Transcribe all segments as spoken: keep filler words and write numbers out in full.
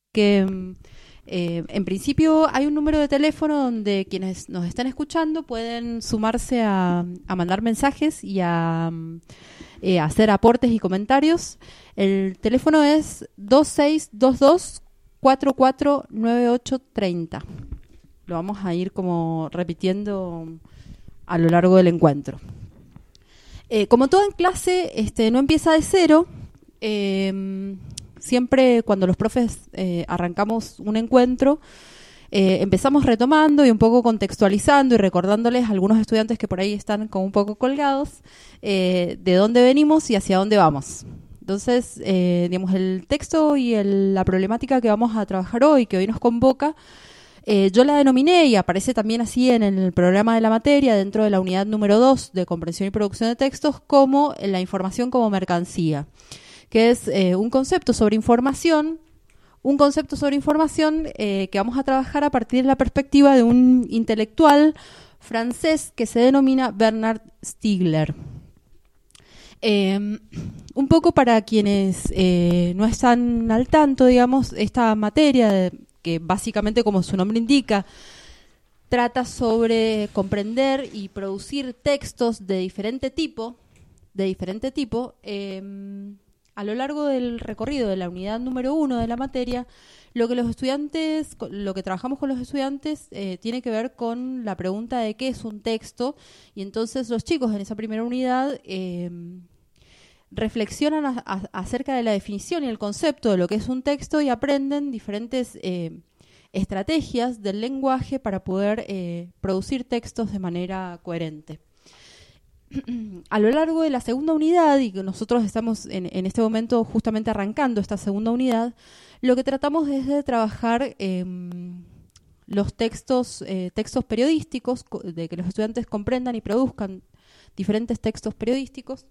que eh, en principio hay un número de teléfono donde quienes nos están escuchando pueden sumarse a, a mandar mensajes y a eh, hacer aportes y comentarios. El teléfono es dos seis dos dos, cuatro cuatro nueve ocho tres cero. Lo vamos a ir como repitiendo a lo largo del encuentro. Eh, como todo en clase, este, no empieza de cero. Eh, siempre cuando los profes eh, arrancamos un encuentro, eh, empezamos retomando y un poco contextualizando y recordándoles a algunos estudiantes que por ahí están como un poco colgados, eh, de dónde venimos y hacia dónde vamos. Entonces, eh, digamos, el texto y el, la problemática que vamos a trabajar hoy, que hoy nos convoca, Eh, yo la denominé, y aparece también así en el programa de la materia, dentro de la unidad número dos de comprensión y producción de textos, como la información como mercancía, que es eh, un concepto sobre información, un concepto sobre información eh, que vamos a trabajar a partir de la perspectiva de un intelectual francés que se denomina Bernard Stiegler. Eh, un poco para quienes eh, no están al tanto, digamos, esta materia de que básicamente, como su nombre indica, trata sobre comprender y producir textos de diferente tipo, de diferente tipo, eh, a lo largo del recorrido de la unidad número uno de la materia, lo que los estudiantes, lo que trabajamos con los estudiantes eh, tiene que ver con la pregunta de qué es un texto, y entonces los chicos en esa primera unidad eh, reflexionan a, a, acerca de la definición y el concepto de lo que es un texto y aprenden diferentes eh, estrategias del lenguaje para poder eh, producir textos de manera coherente. A lo largo de la segunda unidad, y que nosotros estamos en, en este momento justamente arrancando esta segunda unidad, lo que tratamos es de trabajar eh, los textos, eh, textos periodísticos, de que los estudiantes comprendan y produzcan diferentes textos periodísticos.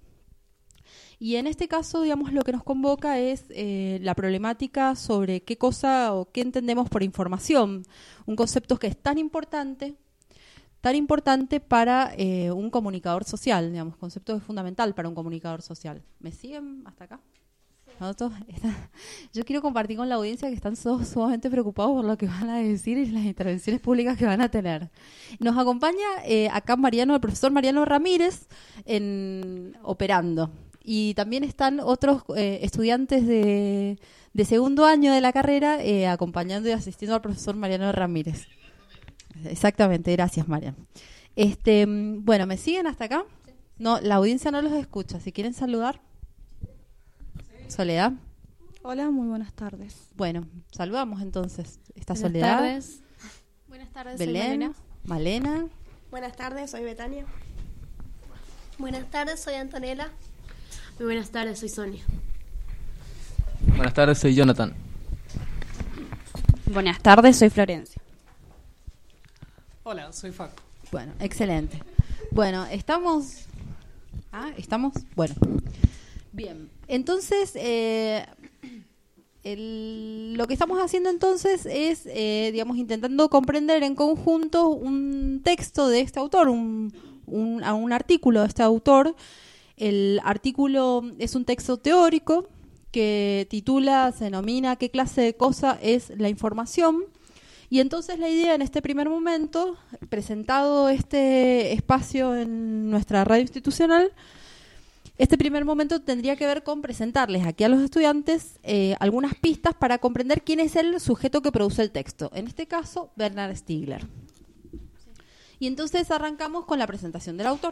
Y en este caso, digamos, lo que nos convoca es eh, la problemática sobre qué cosa o qué entendemos por información, un concepto que es tan importante, tan importante para eh, un comunicador social, digamos, concepto que es fundamental para un comunicador social. ¿Me siguen hasta acá? ¿Nosotros? Yo quiero compartir con la audiencia que están todos sumamente preocupados por lo que van a decir y las intervenciones públicas que van a tener. Nos acompaña eh, acá Mariano, el profesor Mariano Ramírez, en, operando. Y también están otros eh, estudiantes de, de segundo año de la carrera eh, acompañando y asistiendo al profesor Mariano Ramírez. Exactamente, gracias, Mariano. Este, bueno, ¿me siguen hasta acá? No, la audiencia no los escucha. Si quieren saludar. Soledad. Hola, muy buenas tardes. Bueno, saludamos entonces. Está Buenas Soledad. Tardes. Buenas tardes, Belén, soy Malena. Malena. Buenas tardes, soy Betania. Buenas tardes, soy Antonella. Muy buenas tardes, soy Sonia. Buenas tardes, soy Jonathan. Buenas tardes, soy Florencia. Hola, soy Facu. Bueno, excelente. Bueno, estamos... Ah, ¿estamos? Bueno. Bien, entonces... Eh, el, lo que estamos haciendo entonces es, eh, digamos, intentando comprender en conjunto un texto de este autor, un, un, un artículo de este autor. El artículo es un texto teórico que titula, se denomina ¿qué clase de cosa es la información? Y entonces la idea en este primer momento, presentado este espacio en nuestra radio institucional, este primer momento tendría que ver con presentarles aquí a los estudiantes eh, algunas pistas para comprender quién es el sujeto que produce el texto. En este caso, Bernard Stiegler. Y entonces arrancamos con la presentación del autor.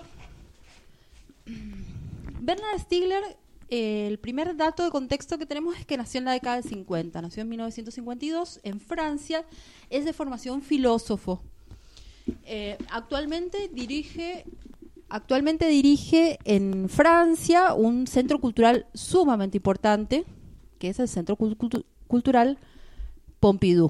Bernard Stiegler, eh, el primer dato de contexto que tenemos es que nació en la década del cincuenta, nació en mil novecientos cincuenta y dos en Francia, es de formación filósofo. Eh, actualmente dirige, actualmente dirige en Francia un centro cultural sumamente importante, que es el Centro Cultu- Cultural Pompidou,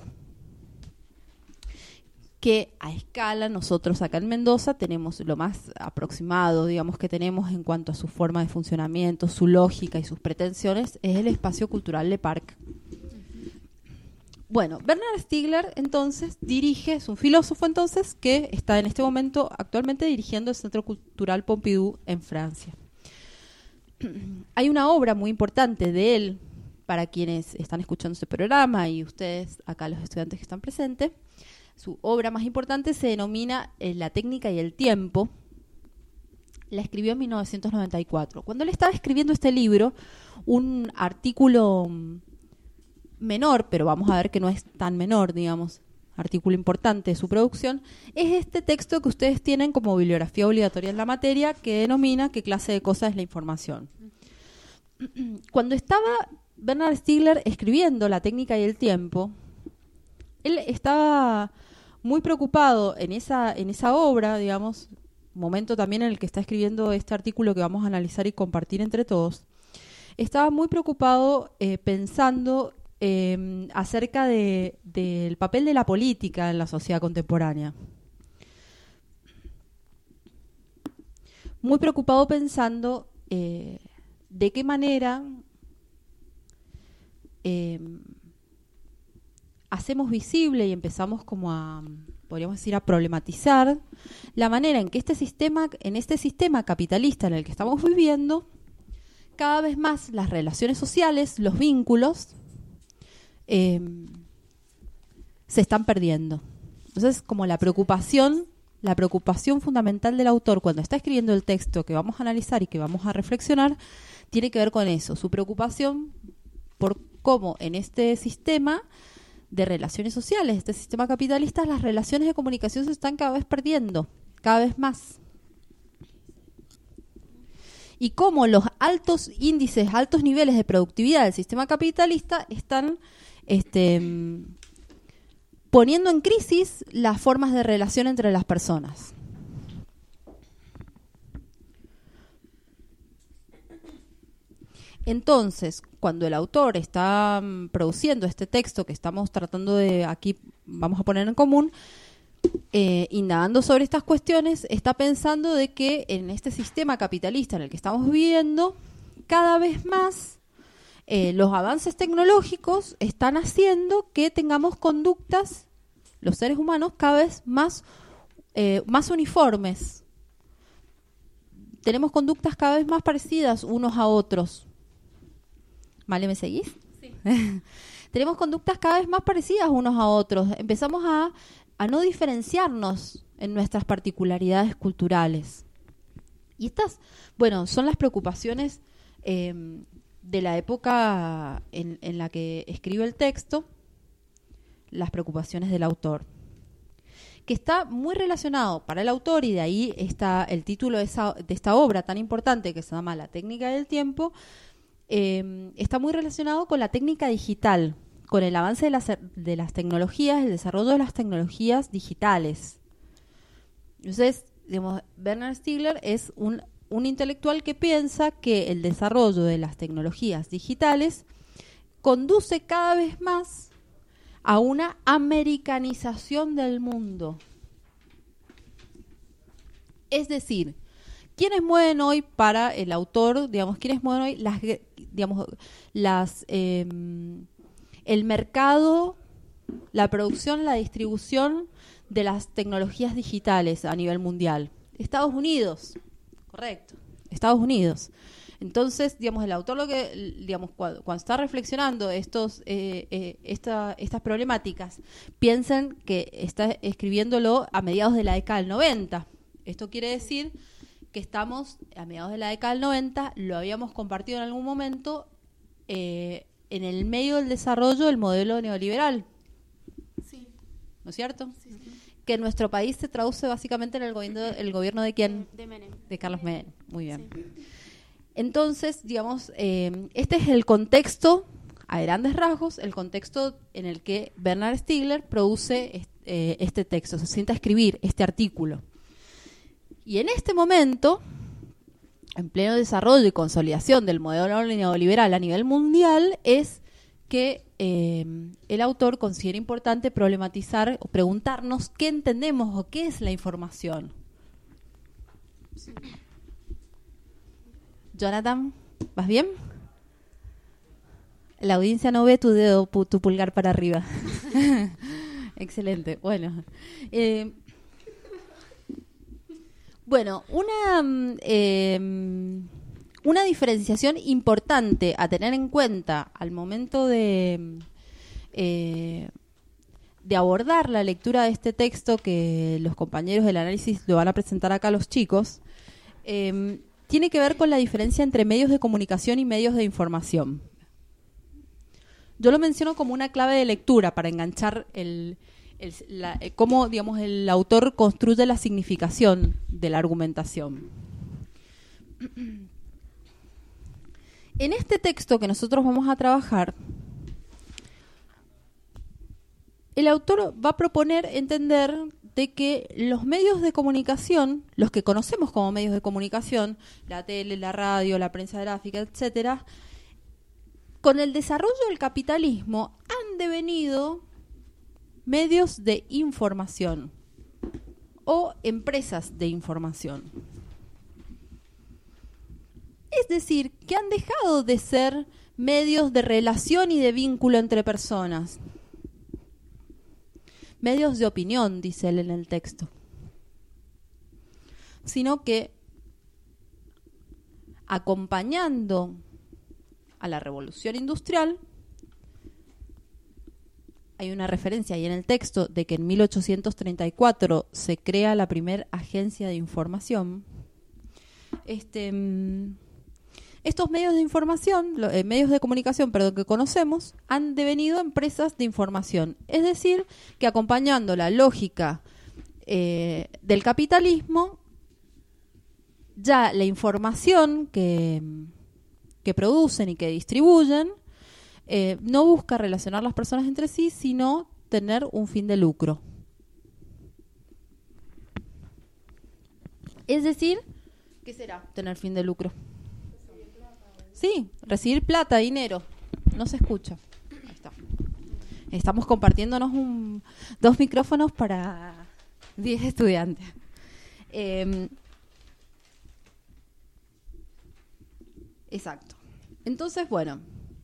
que a escala nosotros acá en Mendoza tenemos lo más aproximado, digamos, que tenemos en cuanto a su forma de funcionamiento, su lógica y sus pretensiones, es el espacio cultural Le Parc. Bueno, Bernard Stiegler entonces dirige, es un filósofo entonces que está en este momento actualmente dirigiendo el Centro Cultural Pompidou en Francia. Hay una obra muy importante de él para quienes están escuchando este programa y ustedes, acá los estudiantes que están presentes, su obra más importante se denomina eh, La técnica y el tiempo. La escribió en mil novecientos noventa y cuatro. Cuando él estaba escribiendo este libro, un artículo menor, pero vamos a ver que no es tan menor, digamos, artículo importante de su producción, es este texto que ustedes tienen como bibliografía obligatoria en la materia, que denomina ¿Qué clase de cosa es la información? Cuando estaba Bernard Stiegler escribiendo La técnica y el tiempo, él estaba muy preocupado en esa, en esa obra, digamos, momento también en el que está escribiendo este artículo que vamos a analizar y compartir entre todos. Estaba muy preocupado eh, pensando eh, acerca de, del papel de la política en la sociedad contemporánea. Muy preocupado pensando eh, de qué manera eh, hacemos visible y empezamos como a, podríamos decir, a problematizar la manera en que este sistema, en este sistema capitalista en el que estamos viviendo, cada vez más las relaciones sociales, los vínculos, eh, se están perdiendo. Entonces, como la preocupación, la preocupación fundamental del autor cuando está escribiendo el texto que vamos a analizar y que vamos a reflexionar, tiene que ver con eso, su preocupación por cómo en este sistema de relaciones sociales, este sistema capitalista, las relaciones de comunicación se están cada vez perdiendo, cada vez más. Y cómo los altos índices, altos niveles de productividad del sistema capitalista están este, poniendo en crisis las formas de relación entre las personas. Entonces, cuando el autor está um, produciendo este texto que estamos tratando de aquí, vamos a poner en común, eh, indagando sobre estas cuestiones, está pensando de que en este sistema capitalista en el que estamos viviendo, cada vez más eh, los avances tecnológicos están haciendo que tengamos conductas, los seres humanos, cada vez más, eh, más uniformes. Tenemos conductas cada vez más parecidas unos a otros. ¿Vale? ¿Me seguís? Sí. Tenemos conductas cada vez más parecidas unos a otros. Empezamos a, a no diferenciarnos en nuestras particularidades culturales. Y estas, bueno, son las preocupaciones eh, de la época en, en la que escribe el texto, las preocupaciones del autor, que está muy relacionado para el autor, y de ahí está el título de, esa, de esta obra tan importante que se llama La técnica del tiempo. Eh, está muy relacionado con la técnica digital, con el avance de las, de las tecnologías, el desarrollo de las tecnologías digitales. Entonces, digamos, Bernard Stiegler es un, un intelectual que piensa que el desarrollo de las tecnologías digitales conduce cada vez más a una americanización del mundo. Es decir, ¿quiénes mueven hoy para el autor, digamos, quiénes mueven hoy las, digamos, las, eh, el mercado, la producción, la distribución de las tecnologías digitales a nivel mundial? Estados Unidos, correcto, Estados Unidos. Entonces, digamos, el autor lo que, digamos, cuando, cuando está reflexionando estos, eh, eh, esta, estas problemáticas, piensen que está escribiéndolo a mediados de la década del noventa. Esto quiere decir que estamos a mediados de la década del noventa, lo habíamos compartido en algún momento, eh, en el medio del desarrollo del modelo neoliberal. Sí. ¿No es cierto? Sí, sí. Que en nuestro país se traduce básicamente en el gobierno, el gobierno de quién? De Menem. De Carlos Menem. Muy bien. Sí. Entonces, digamos, eh, este es el contexto, a grandes rasgos, el contexto en el que Bernard Stiegler produce este, eh, este texto, se sienta a escribir este artículo. Y en este momento, en pleno desarrollo y consolidación del modelo neoliberal a nivel mundial, es que eh, el autor considera importante problematizar o preguntarnos qué entendemos o qué es la información. Sí. Jonathan, ¿vas bien? La audiencia no ve tu dedo, pu- tu pulgar para arriba. Excelente. Bueno, eh, bueno, una eh, Una diferenciación importante a tener en cuenta al momento de, eh, de abordar la lectura de este texto, que los compañeros del análisis lo van a presentar acá a los chicos, eh, tiene que ver con la diferencia entre medios de comunicación y medios de información. Yo lo menciono como una clave de lectura para enganchar el, el, la, cómo, digamos, el autor construye la significación de la argumentación. En este texto que nosotros vamos a trabajar, el autor va a proponer entender de que los medios de comunicación, los que conocemos como medios de comunicación, la tele, la radio, la prensa gráfica, etcétera, con el desarrollo del capitalismo han devenido medios de información o empresas de información. Es decir, que han dejado de ser medios de relación y de vínculo entre personas. Medios de opinión, dice él en el texto. Sino que, acompañando a la revolución industrial, hay una referencia ahí en el texto de que en mil ochocientos treinta y cuatro se crea la primera agencia de información. Este... Estos medios de información, eh, medios de comunicación, perdón, que conocemos, han devenido empresas de información. Es decir, que acompañando la lógica eh, del capitalismo, ya la información que, que producen y que distribuyen eh, no busca relacionar las personas entre sí, sino tener un fin de lucro. Es decir, ¿qué será tener fin de lucro? Sí, recibir plata, dinero. No se escucha. Ahí está. Estamos compartiéndonos un, dos micrófonos para diez estudiantes. Eh, exacto. Entonces, bueno.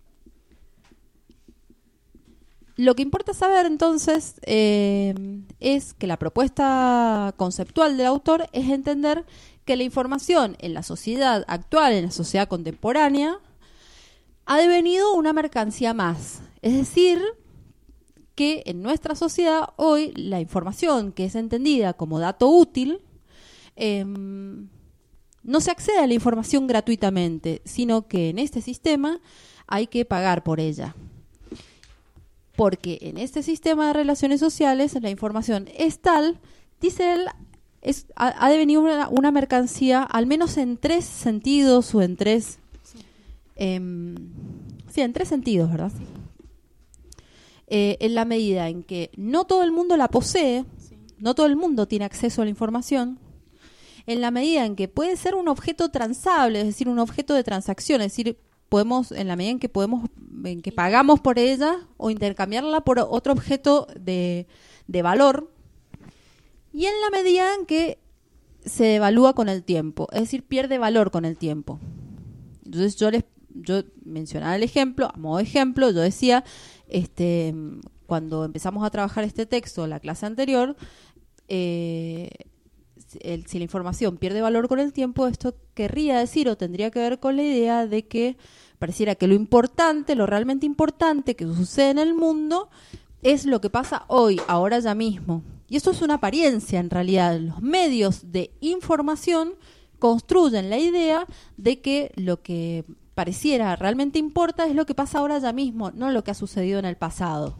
Lo que importa saber, entonces, eh, es que la propuesta conceptual del autor es entender que la información en la sociedad actual, en la sociedad contemporánea, ha devenido una mercancía más. Es decir, que en nuestra sociedad hoy la información que es entendida como dato útil, eh, no se accede a la información gratuitamente, sino que en este sistema hay que pagar por ella. Porque en este sistema de relaciones sociales la información es tal, dice él, Es, ha, ha devenido una, una mercancía, al menos en tres sentidos o en tres... Sí, eh, sí en tres sentidos, ¿verdad? Sí. Eh, en la medida en que no todo el mundo la posee, sí. No todo el mundo tiene acceso a la información, en la medida en que puede ser un objeto transable, es decir, un objeto de transacción, es decir, podemos, en la medida en que podemos, en que pagamos por ella o intercambiarla por otro objeto de, de valor, y en la medida en que se devalúa con el tiempo, es decir, pierde valor con el tiempo. Entonces yo les yo mencionaba el ejemplo, a modo de ejemplo, yo decía, este, cuando empezamos a trabajar este texto, la clase anterior, eh, el, si la información pierde valor con el tiempo, esto querría decir o tendría que ver con la idea de que pareciera que lo importante, lo realmente importante que sucede en el mundo es lo que pasa hoy, ahora ya mismo. Y esto es una apariencia, en realidad. Los medios de información construyen la idea de que lo que pareciera realmente importa es lo que pasa ahora ya mismo, no lo que ha sucedido en el pasado.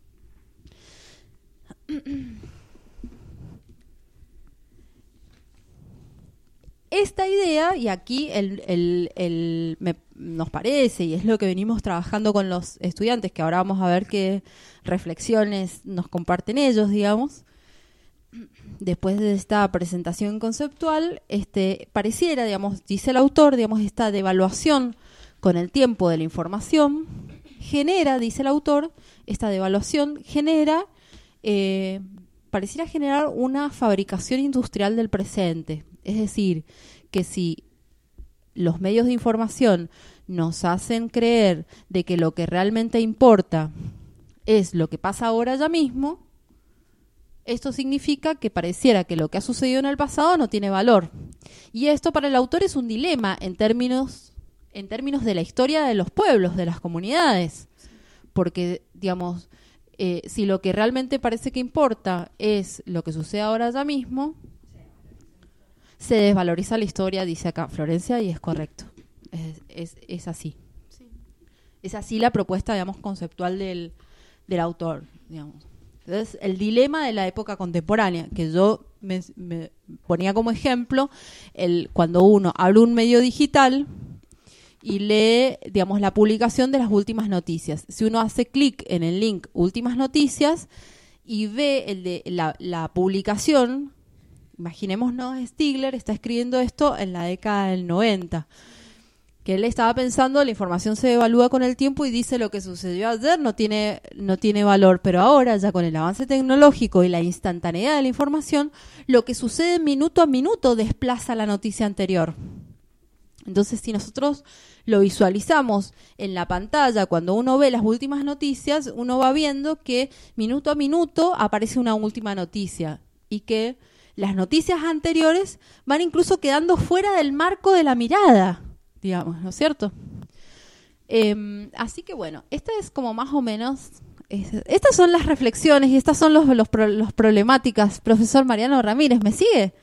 Esta idea, y aquí el, el, el, me, nos parece, y es lo que venimos trabajando con los estudiantes, que ahora vamos a ver qué reflexiones nos comparten ellos, digamos, después de esta presentación conceptual, este, pareciera, digamos, dice el autor, digamos, esta devaluación con el tiempo de la información genera, dice el autor, esta devaluación genera, eh, pareciera generar una fabricación industrial del presente. Es decir, que si los medios de información nos hacen creer de que lo que realmente importa es lo que pasa ahora ya mismo, esto significa que pareciera que lo que ha sucedido en el pasado no tiene valor. Y esto para el autor es un dilema en términos en términos de la historia de los pueblos, de las comunidades. Porque, digamos, eh, si lo que realmente parece que importa es lo que sucede ahora ya mismo, se desvaloriza la historia, dice acá Florencia, y es correcto. Es, es, es así. Sí. Es así la propuesta, digamos, conceptual del, del autor, digamos. Entonces, el dilema de la época contemporánea, que yo me, me ponía como ejemplo, el, cuando uno abre un medio digital y lee, digamos, la publicación de las últimas noticias. Si uno hace clic en el link últimas noticias y ve el de la, la publicación, imaginémonos, Stigler está escribiendo esto en la década del noventa, que él estaba pensando, la información se evalúa con el tiempo y dice lo que sucedió ayer no tiene, no tiene valor, pero ahora ya con el avance tecnológico y la instantaneidad de la información, lo que sucede minuto a minuto desplaza la noticia anterior. Entonces, si nosotros lo visualizamos en la pantalla, cuando uno ve las últimas noticias, uno va viendo que minuto a minuto aparece una última noticia y que las noticias anteriores van incluso quedando fuera del marco de la mirada, digamos, ¿no es cierto? Eh, así que bueno, esta es como más o menos, es, estas son las reflexiones y estas son los, los, pro, los problemáticas. Profesor Mariano Ramírez, ¿me sigue?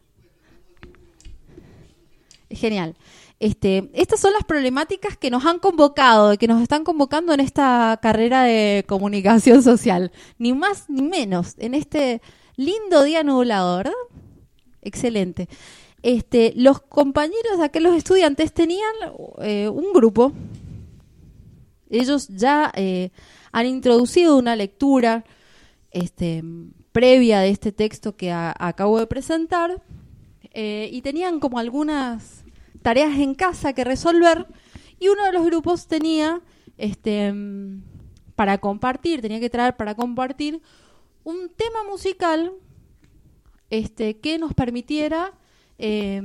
Genial. Este, estas son las problemáticas que nos han convocado, que nos están convocando en esta carrera de comunicación social. Ni más ni menos, en este lindo día nublado, ¿verdad? Excelente. Este, los compañeros, acá los estudiantes, tenían eh, un grupo. Ellos ya eh, han introducido una lectura este, previa de este texto que a, acabo de presentar eh, y tenían como algunas tareas en casa que resolver, y uno de los grupos tenía este, para compartir, tenía que traer para compartir un tema musical este, que nos permitiera eh,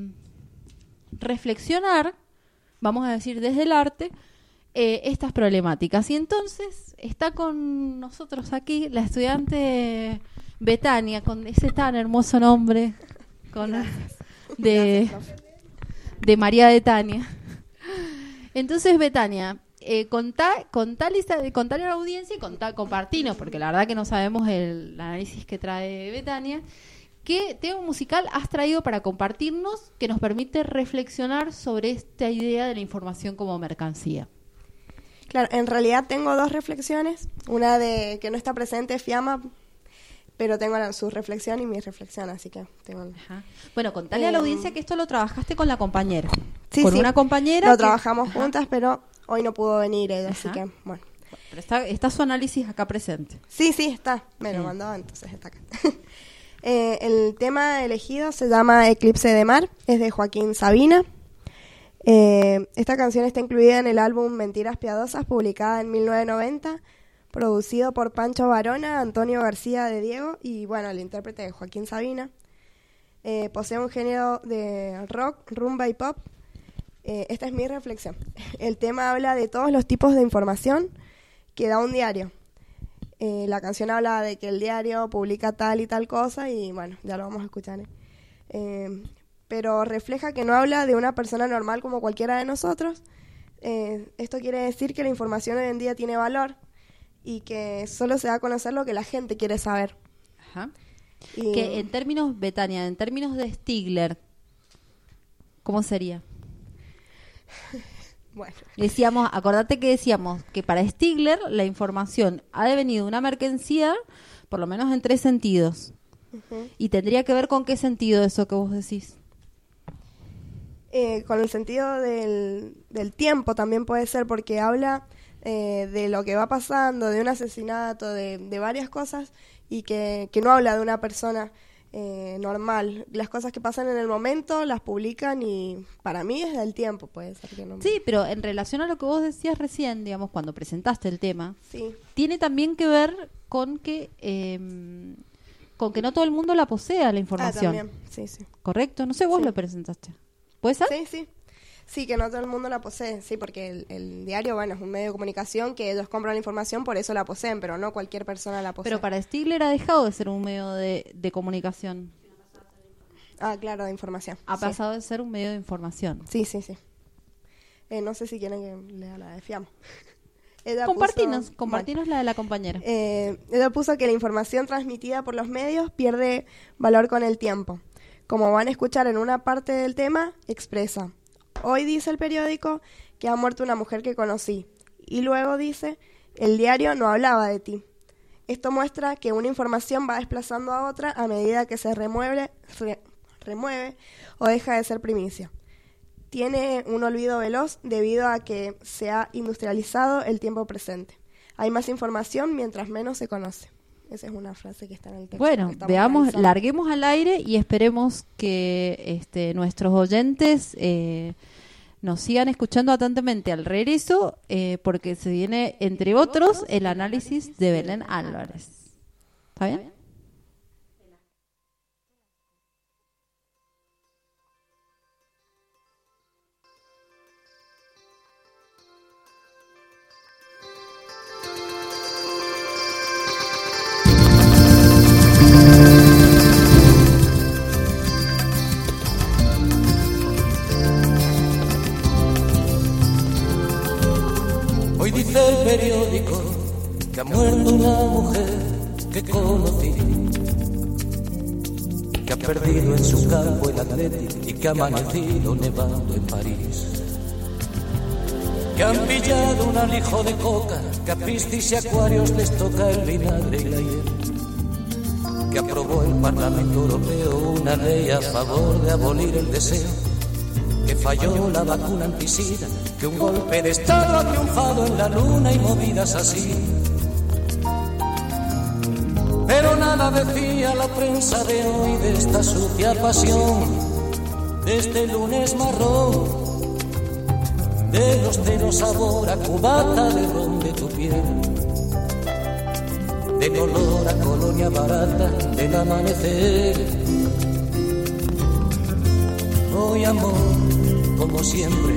reflexionar, vamos a decir desde el arte, eh, estas problemáticas. Y entonces está con nosotros aquí la estudiante Betania, con ese tan hermoso nombre, con de, de María de Tania. Entonces, Betania, eh, contá, contale, contale a la audiencia y contá, compartinos, porque la verdad que no sabemos el, el análisis que trae Betania. ¿Qué tema musical has traído para compartirnos que nos permite reflexionar sobre esta idea de la información como mercancía? Claro, en realidad tengo dos reflexiones. Una de que no está presente, Fiamma, pero tengo la, su reflexión y mi reflexión, así que tengo... Ajá. Bueno, contale eh, a la audiencia que esto lo trabajaste con la compañera. Sí, con sí. una compañera. Lo que, trabajamos ajá. juntas, pero hoy no pudo venir ella, así que, bueno. Pero está, está su análisis acá presente. Sí, sí, está. Me sí. lo mandó, entonces está acá. eh, el tema elegido se llama Eclipse de Mar, es de Joaquín Sabina. Eh, esta canción está incluida en el álbum Mentiras Piadosas, publicada en mil novecientos noventa, producido por Pancho Varona, Antonio García de Diego y, bueno, el intérprete de Joaquín Sabina. Eh, posee un género de rock, rumba y pop. Eh, esta es mi reflexión. El tema habla de todos los tipos de información que da un diario. Eh, la canción habla de que el diario publica tal y tal cosa y, bueno, ya lo vamos a escuchar. ¿eh? Eh, pero refleja que no habla de una persona normal como cualquiera de nosotros. Eh, esto quiere decir que la información hoy en día tiene valor y que solo se da a conocer lo que la gente quiere saber. Ajá. Y que en términos, Betania, en términos de Stigler, ¿cómo sería? Bueno. Decíamos, acordate que decíamos que para Stigler la información ha devenido una mercancía, por lo menos en tres sentidos. Uh-huh. Y tendría que ver con qué sentido eso que vos decís. Eh, con el sentido del, del tiempo también puede ser, porque habla eh, de lo que va pasando, de un asesinato, de, de varias cosas, y que, que no habla de una persona eh, normal. Las cosas que pasan en el momento las publican y para mí es del tiempo, puede ser que no. Sí, pero en relación a lo que vos decías recién, digamos, cuando presentaste el tema, sí. tiene también que ver con que eh, con que no todo el mundo la posea, la información. Ah, también, sí, sí. ¿Correcto? No sé, vos sí. lo presentaste. ¿Puede ser? Sí, sí. Sí, que no todo el mundo la posee, sí, porque el, el diario, bueno, es un medio de comunicación que ellos compran la información, por eso la poseen, pero no cualquier persona la posee. Pero para Stigler ha dejado de ser un medio de, de comunicación. Ah, claro, de información. Ha sí. pasado de ser un medio de información. Sí, sí, sí. Eh, no sé si quieren que lea la de Fiamma. Ella Compartinos, puso- compartinos la de la compañera. Eh, ella puso que la información transmitida por los medios pierde valor con el tiempo. Como van a escuchar en una parte del tema, expresa: hoy dice el periódico que ha muerto una mujer que conocí. Y luego dice: el diario no hablaba de ti. Esto muestra que una información va desplazando a otra a medida que se remueve, re- remueve o deja de ser primicia. Tiene un olvido veloz debido a que se ha industrializado el tiempo presente. Hay más información mientras menos se conoce. Esa es una frase que está en el texto. Bueno, que estamos veamos, realizando. larguemos al aire y esperemos que este, nuestros oyentes eh, nos sigan escuchando atentamente al regreso, eh, porque se viene, entre otros, el análisis de Belén Álvarez. ¿Está bien? Hoy dice el periódico que ha muerto una mujer que conocí, que ha perdido en su campo el Atleti y que ha amanecido nevando en París, que han pillado un alijo de coca, que a piscis y acuarios les toca el vinagre y la hiel, que aprobó el Parlamento Europeo una ley a favor de abolir el deseo, que falló la vacuna antisida, que un golpe de Estado ha triunfado en la luna y movidas así. Pero nada decía la prensa de hoy de esta sucia pasión, de este lunes marrón, de los ceros sabor a cubata de ron de tu piel, del olor a colonia barata del amanecer. Hoy amor, como siempre,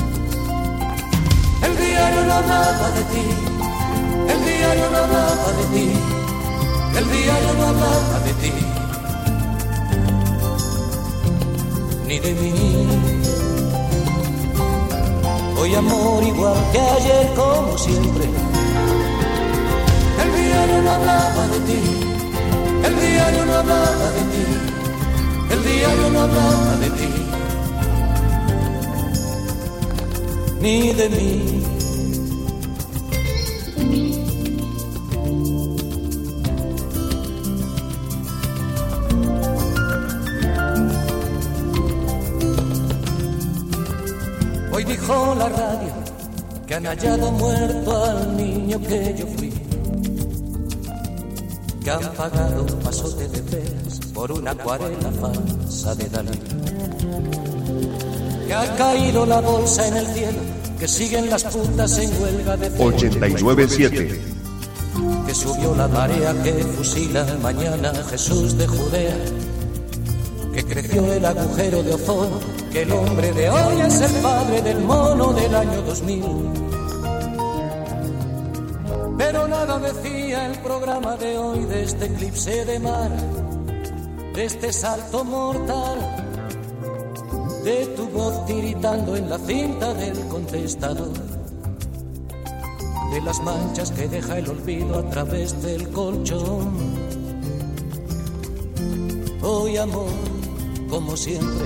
el diario no hablaba de ti, el diario no hablaba de ti, el diario no hablaba de ti, ni de mí. Hoy amor igual que ayer, como siempre, el diario no hablaba de ti, el diario no hablaba de ti, el diario no hablaba de ti, ni de mí. Hoy dijo la radio que han hallado muerto al niño que yo fui, que han pagado un pasote de peras por una acuarela falsa de Dalí, que ha caído la bolsa en el cielo, que siguen las putas en huelga de cero, ochenta y nueve siete. que subió la marea que fusila mañana a Jesús de Judea, que creció el agujero de ozono, que el hombre de hoy es el padre del mono del año dos mil. Pero nada decía el programa de hoy de este eclipse de mar, de este salto mortal, de tu voz tiritando en la cinta del contestador, de las manchas que deja el olvido a través del colchón. Hoy amor, como siempre,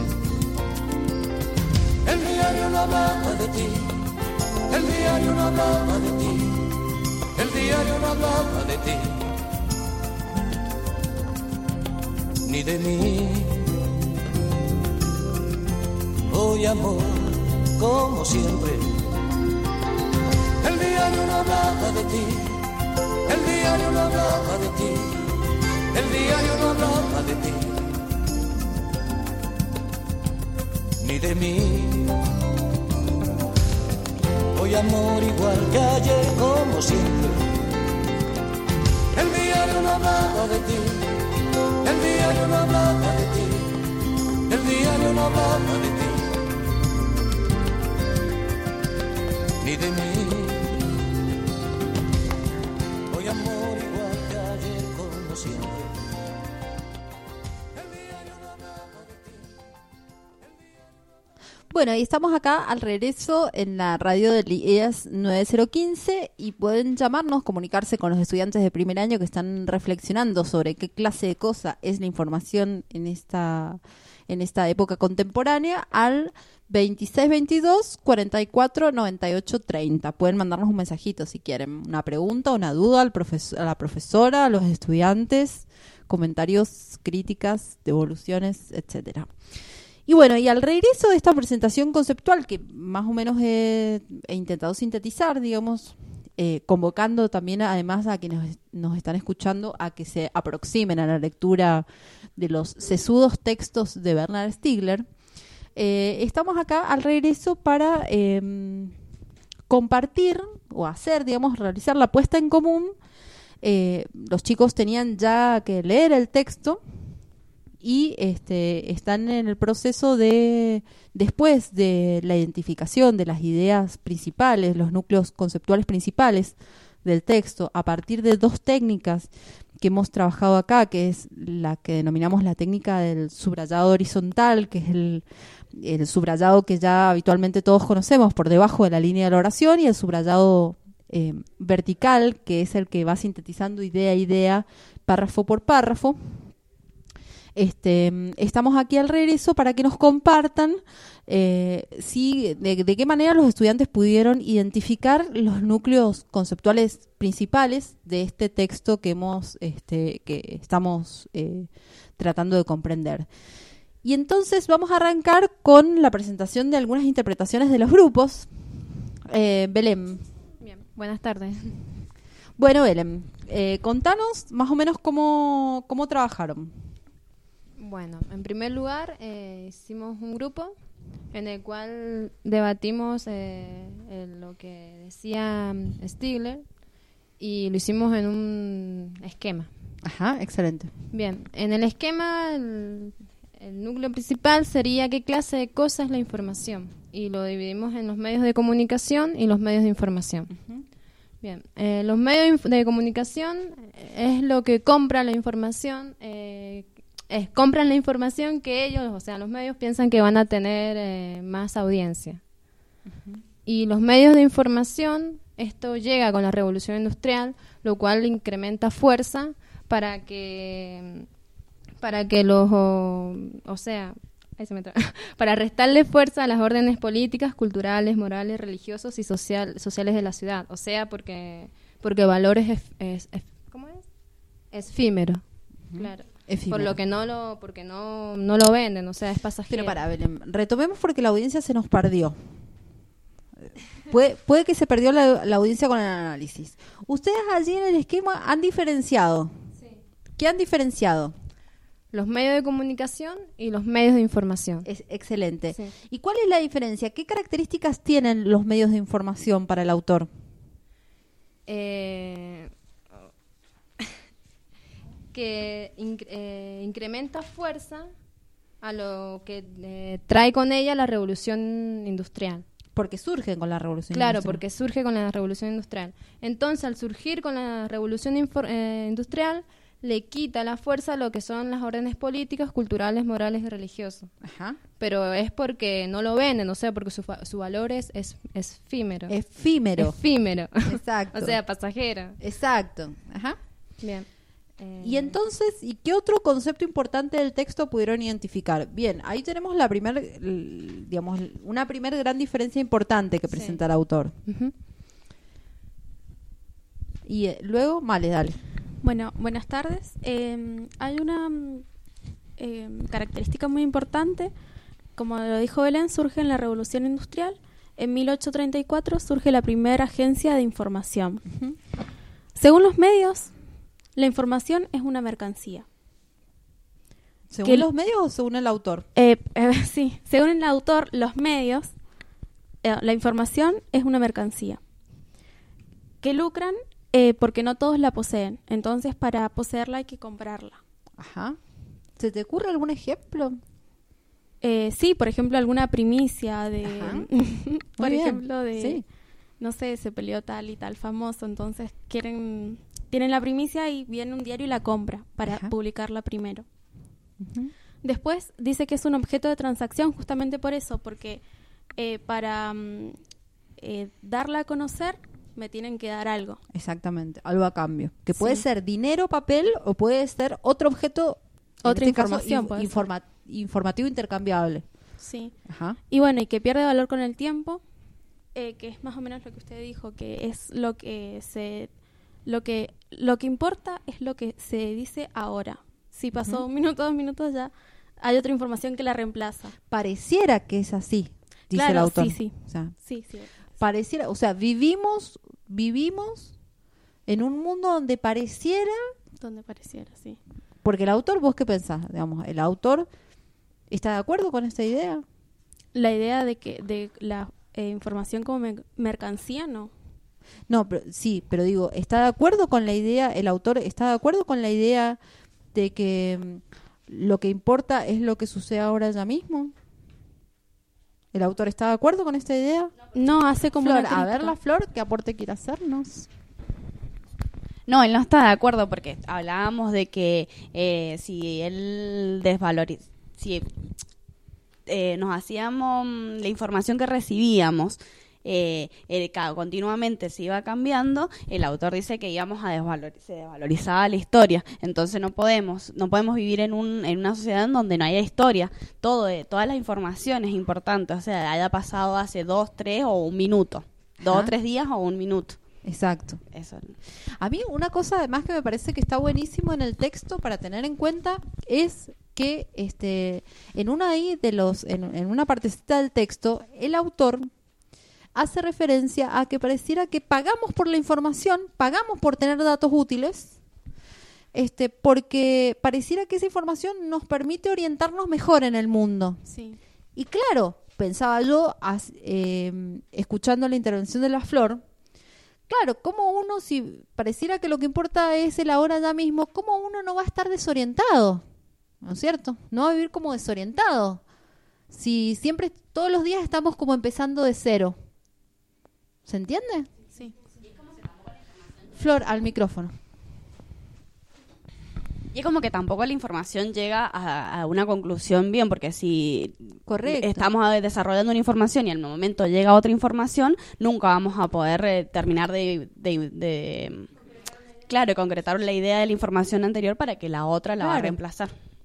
el diario no hablaba de ti, el diario no hablaba de ti, el diario no hablaba de ti, ni de mí. Hoy amor, como siempre, el diario no hablaba de ti, el diario no hablaba de ti, el diario no hablaba de ti, ni de mí. Hoy amor igual que ayer, como siempre, el diario no hablaba de ti, el diario no hablaba de ti, el diario no hablaba de ti, ni de mí. Hoy amor igual que ayer, como siempre, el diario no hablaba de ti. Bueno, y estamos acá al regreso en la radio del I E A S nueve cero uno cinco y pueden llamarnos, comunicarse con los estudiantes de primer año que están reflexionando sobre qué clase de cosa es la información en esta en esta época contemporánea al veintiséis veintidós cuarenta y cuatro noventa y ocho treinta. Pueden mandarnos un mensajito si quieren, una pregunta, una duda al profesor, a la profesora, a los estudiantes, comentarios, críticas, devoluciones, etcétera. Y bueno, y al regreso de esta presentación conceptual que más o menos he, he intentado sintetizar, digamos, eh, convocando también además a quienes nos están escuchando a que se aproximen a la lectura de los sesudos textos de Bernard Stiegler, eh, estamos acá al regreso para eh, compartir o hacer, digamos, realizar la puesta en común. Eh, los chicos tenían ya que leer el texto y este, están en el proceso de, después de la identificación de las ideas principales, los núcleos conceptuales principales del texto, a partir de dos técnicas que hemos trabajado acá, que es la que denominamos la técnica del subrayado horizontal, que es el, el subrayado que ya habitualmente todos conocemos por debajo de la línea de la oración, y el subrayado eh, vertical, que es el que va sintetizando idea a idea, párrafo por párrafo. Este, estamos aquí al regreso para que nos compartan eh, si, de, de qué manera los estudiantes pudieron identificar los núcleos conceptuales principales de este texto que hemos, este, que estamos eh, tratando de comprender. Y entonces vamos a arrancar con la presentación de algunas interpretaciones de los grupos. Eh, Belén. Bien, buenas tardes. Bueno, Belén, eh, contanos más o menos cómo, cómo trabajaron. Bueno, en primer lugar eh, hicimos un grupo en el cual debatimos eh, el, lo que decía Stiegler y lo hicimos en un esquema. Ajá, excelente. Bien, en el esquema el, el núcleo principal sería qué clase de cosa es la información y lo dividimos en los medios de comunicación y los medios de información. Uh-huh. Bien, eh, los medios de comunicación es lo que compra la información, eh, es, compran la información que ellos, o sea, los medios piensan que van a tener eh, más audiencia. Uh-huh. Y los medios de información, esto llega con la revolución industrial, lo cual incrementa fuerza para que, para que los, o, o sea, ahí se me tra- para restarle fuerza a las órdenes políticas, culturales, morales, religiosos y social, sociales de la ciudad. O sea, porque, porque valores es, es, es, ¿cómo es? Efímero, uh-huh. Claro. Efímero. Por lo que no lo, porque no, no lo venden, o sea, es pasajero. Pero para, Belén, retomemos porque la audiencia se nos perdió. Puede, puede que se perdió la, la audiencia con el análisis. Ustedes allí en el esquema han diferenciado. Sí. ¿Qué han diferenciado? Los medios de comunicación y los medios de información. Es excelente. Sí. ¿Y cuál es la diferencia? ¿Qué características tienen los medios de información para el autor? Eh... que inc- eh, incrementa fuerza a lo que eh, trae con ella la revolución industrial. Porque surge con la revolución claro, industrial. Claro, porque surge con la revolución industrial. Entonces, al surgir con la revolución infor- eh, industrial, le quita la fuerza a lo que son las órdenes políticas, culturales, morales y religiosos. Ajá. Pero es porque no lo venden, o sea, porque su, fa- su valor es, es, es efímero. Efímero. Efímero. Exacto. O sea, pasajero. Exacto. Ajá. Bien. Eh... Y entonces, ¿y qué otro concepto importante del texto pudieron identificar? Bien, ahí tenemos la primer, digamos, una primera gran diferencia importante que presenta sí. el autor. Uh-huh. Y eh, luego, vale, dale. Bueno, buenas tardes. Eh, hay una eh, característica muy importante, como lo dijo Belén, surge en la Revolución Industrial. En mil ochocientos treinta y cuatro surge la primera agencia de información. Uh-huh. Según los medios, la información es una mercancía. ¿Según los medios o según el autor? Eh, eh, sí, según el autor, los medios, eh, la información es una mercancía que lucran eh, porque no todos la poseen. Entonces, para poseerla hay que comprarla. Ajá. ¿Se te ocurre algún ejemplo? Eh, sí, por ejemplo, alguna primicia de... por bien. ejemplo, de... Sí. No sé, se peleó tal y tal famoso, entonces quieren... Tienen la primicia y viene un diario y la compra para Ajá. publicarla primero. Uh-huh. Después dice que es un objeto de transacción justamente por eso, porque eh, para mm, eh, darla a conocer me tienen que dar algo. Exactamente, algo a cambio. Que puede Sí. ser dinero, papel, o puede ser otro objeto, en Otra este caso, información in- puede ser. informa- informativo intercambiable. Sí. Ajá. Y bueno, y que pierde valor con el tiempo, eh, que es más o menos lo que usted dijo, que es lo que se lo que lo que importa es lo que se dice ahora. Si pasó Ujú. un minuto, dos minutos, ya hay otra información que la reemplaza. Pareciera que es así, dice Claro, el autor. sí, sí. O sea, Sí, sí. pareciera, o sea, vivimos, vivimos en un mundo donde pareciera, Donde pareciera, sí. porque el autor, ¿vos qué pensás? Digamos, el autor está de acuerdo con esta idea. La idea de que de la eh, información como me- mercancía, no. No, pero, sí, pero digo, ¿está de acuerdo con la idea, el autor está de acuerdo con la idea de que mm, lo que importa es lo que sucede ahora ya mismo? ¿El autor está de acuerdo con esta idea? No, hace como Flor, una a ver crítica. la Flor, ¿qué aporte quiere hacernos? No, él no está de acuerdo porque hablábamos de que eh, si él desvaloriza, si eh, nos hacíamos mm, la información que recibíamos, eh, eh, cada- continuamente se iba cambiando, el autor dice que íbamos a desvalorizar, se desvalorizaba la historia, entonces no podemos, no podemos vivir en un, en una sociedad en donde no haya historia, todo, eh, toda la información es importante, o sea, haya pasado hace dos, tres o un minuto, dos Ajá. o tres días o un minuto. Exacto. Eso. A mí una cosa además que me parece que está buenísimo en el texto para tener en cuenta es que este en una ahí de los en, en una partecita del texto el autor hace referencia a que pareciera que pagamos por la información, pagamos por tener datos útiles, este porque pareciera que esa información nos permite orientarnos mejor en el mundo. Sí. Y claro, pensaba yo, as- eh, escuchando la intervención de la Flor, claro, ¿cómo uno, si pareciera que lo que importa es el ahora ya mismo, cómo uno no va a estar desorientado? ¿No es cierto? No va a vivir como desorientado. Si siempre, todos los días estamos como empezando de cero. ¿Se entiende? Sí. Flor, al micrófono. Y es como que tampoco la información llega a, a una conclusión bien, porque si Correcto. estamos eh, desarrollando una información y al momento llega otra información, nunca vamos a poder eh, terminar de, de, de, claro, concretar la idea de la información anterior para que la otra la va a Claro. reemplazar.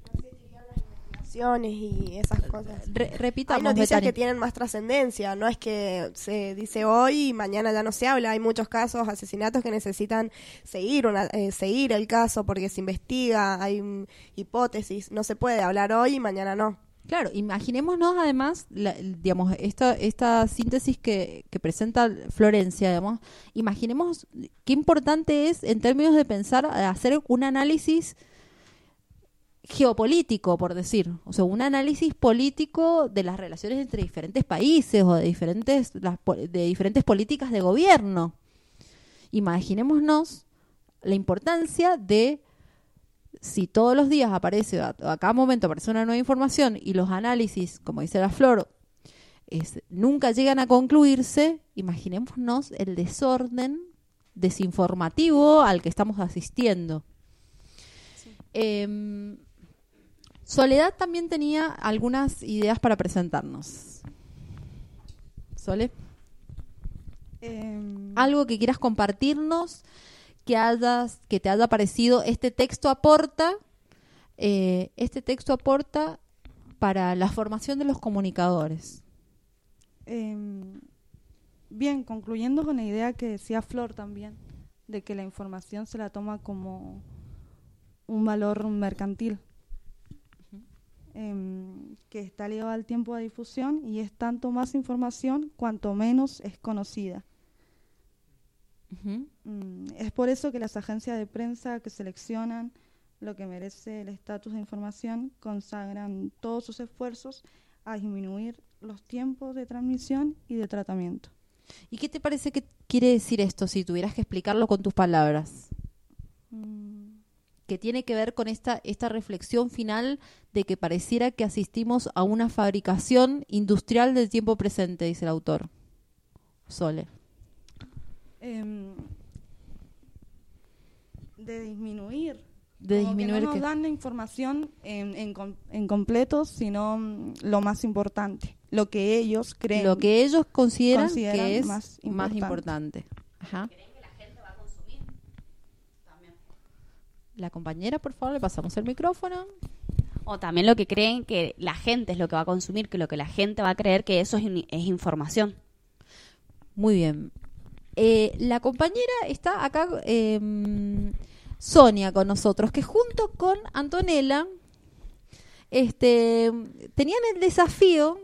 Y esas cosas. Re- repitamos, Hay noticias Betani. que tienen más trascendencia, no es que se dice hoy y mañana ya no se habla. Hay muchos casos, asesinatos que necesitan seguir una, eh, seguir el caso porque se investiga, hay mm, hipótesis, no se puede hablar hoy y mañana no. Claro, imaginémonos además, la- digamos, esta, esta síntesis que, que presenta Florencia, digamos, imaginemos qué importante es en términos de pensar, eh, hacer un análisis geopolítico, por decir, o sea, un análisis político de las relaciones entre diferentes países o de diferentes, las, po- de diferentes políticas de gobierno. Imaginémonos la importancia de si todos los días aparece, a, a cada momento aparece una nueva información y los análisis, como dice la Flor, es, nunca llegan a concluirse, imaginémonos el desorden desinformativo al que estamos asistiendo. Em, Soledad también tenía algunas ideas para presentarnos. Sole, Em, algo que quieras compartirnos, que hayas, que te haya parecido este texto aporta, eh, este texto aporta para la formación de los comunicadores. em, bien, concluyendo con la idea que decía Flor también, de que la información se la toma como un valor mercantil, em, que está ligado al tiempo de difusión y es tanto más información cuanto menos es conocida. Ujú. Mm, es por eso que las agencias de prensa que seleccionan lo que merece el estatus de información consagran todos sus esfuerzos a disminuir los tiempos de transmisión y de tratamiento. ¿Y qué te parece que quiere decir esto si tuvieras que explicarlo con tus palabras? Mm, Que tiene que ver con esta, esta reflexión final de que pareciera que asistimos a una fabricación industrial del tiempo presente, dice el autor. Sole. em, de disminuir. De Como disminuir que no nos que- dan la información en, en, com- en completo, sino mm, lo más importante, lo que ellos creen. Lo que ellos consideran, consideran que es más más importante. importante. Ajá. La compañera, por favor, le pasamos el micrófono. O también lo que creen que la gente es lo que va a consumir, que lo que la gente va a creer que eso es, in- es información. Muy bien. Eh, la compañera está acá, eh, Sonia, con nosotros, que junto con Antonella este, tenían el desafío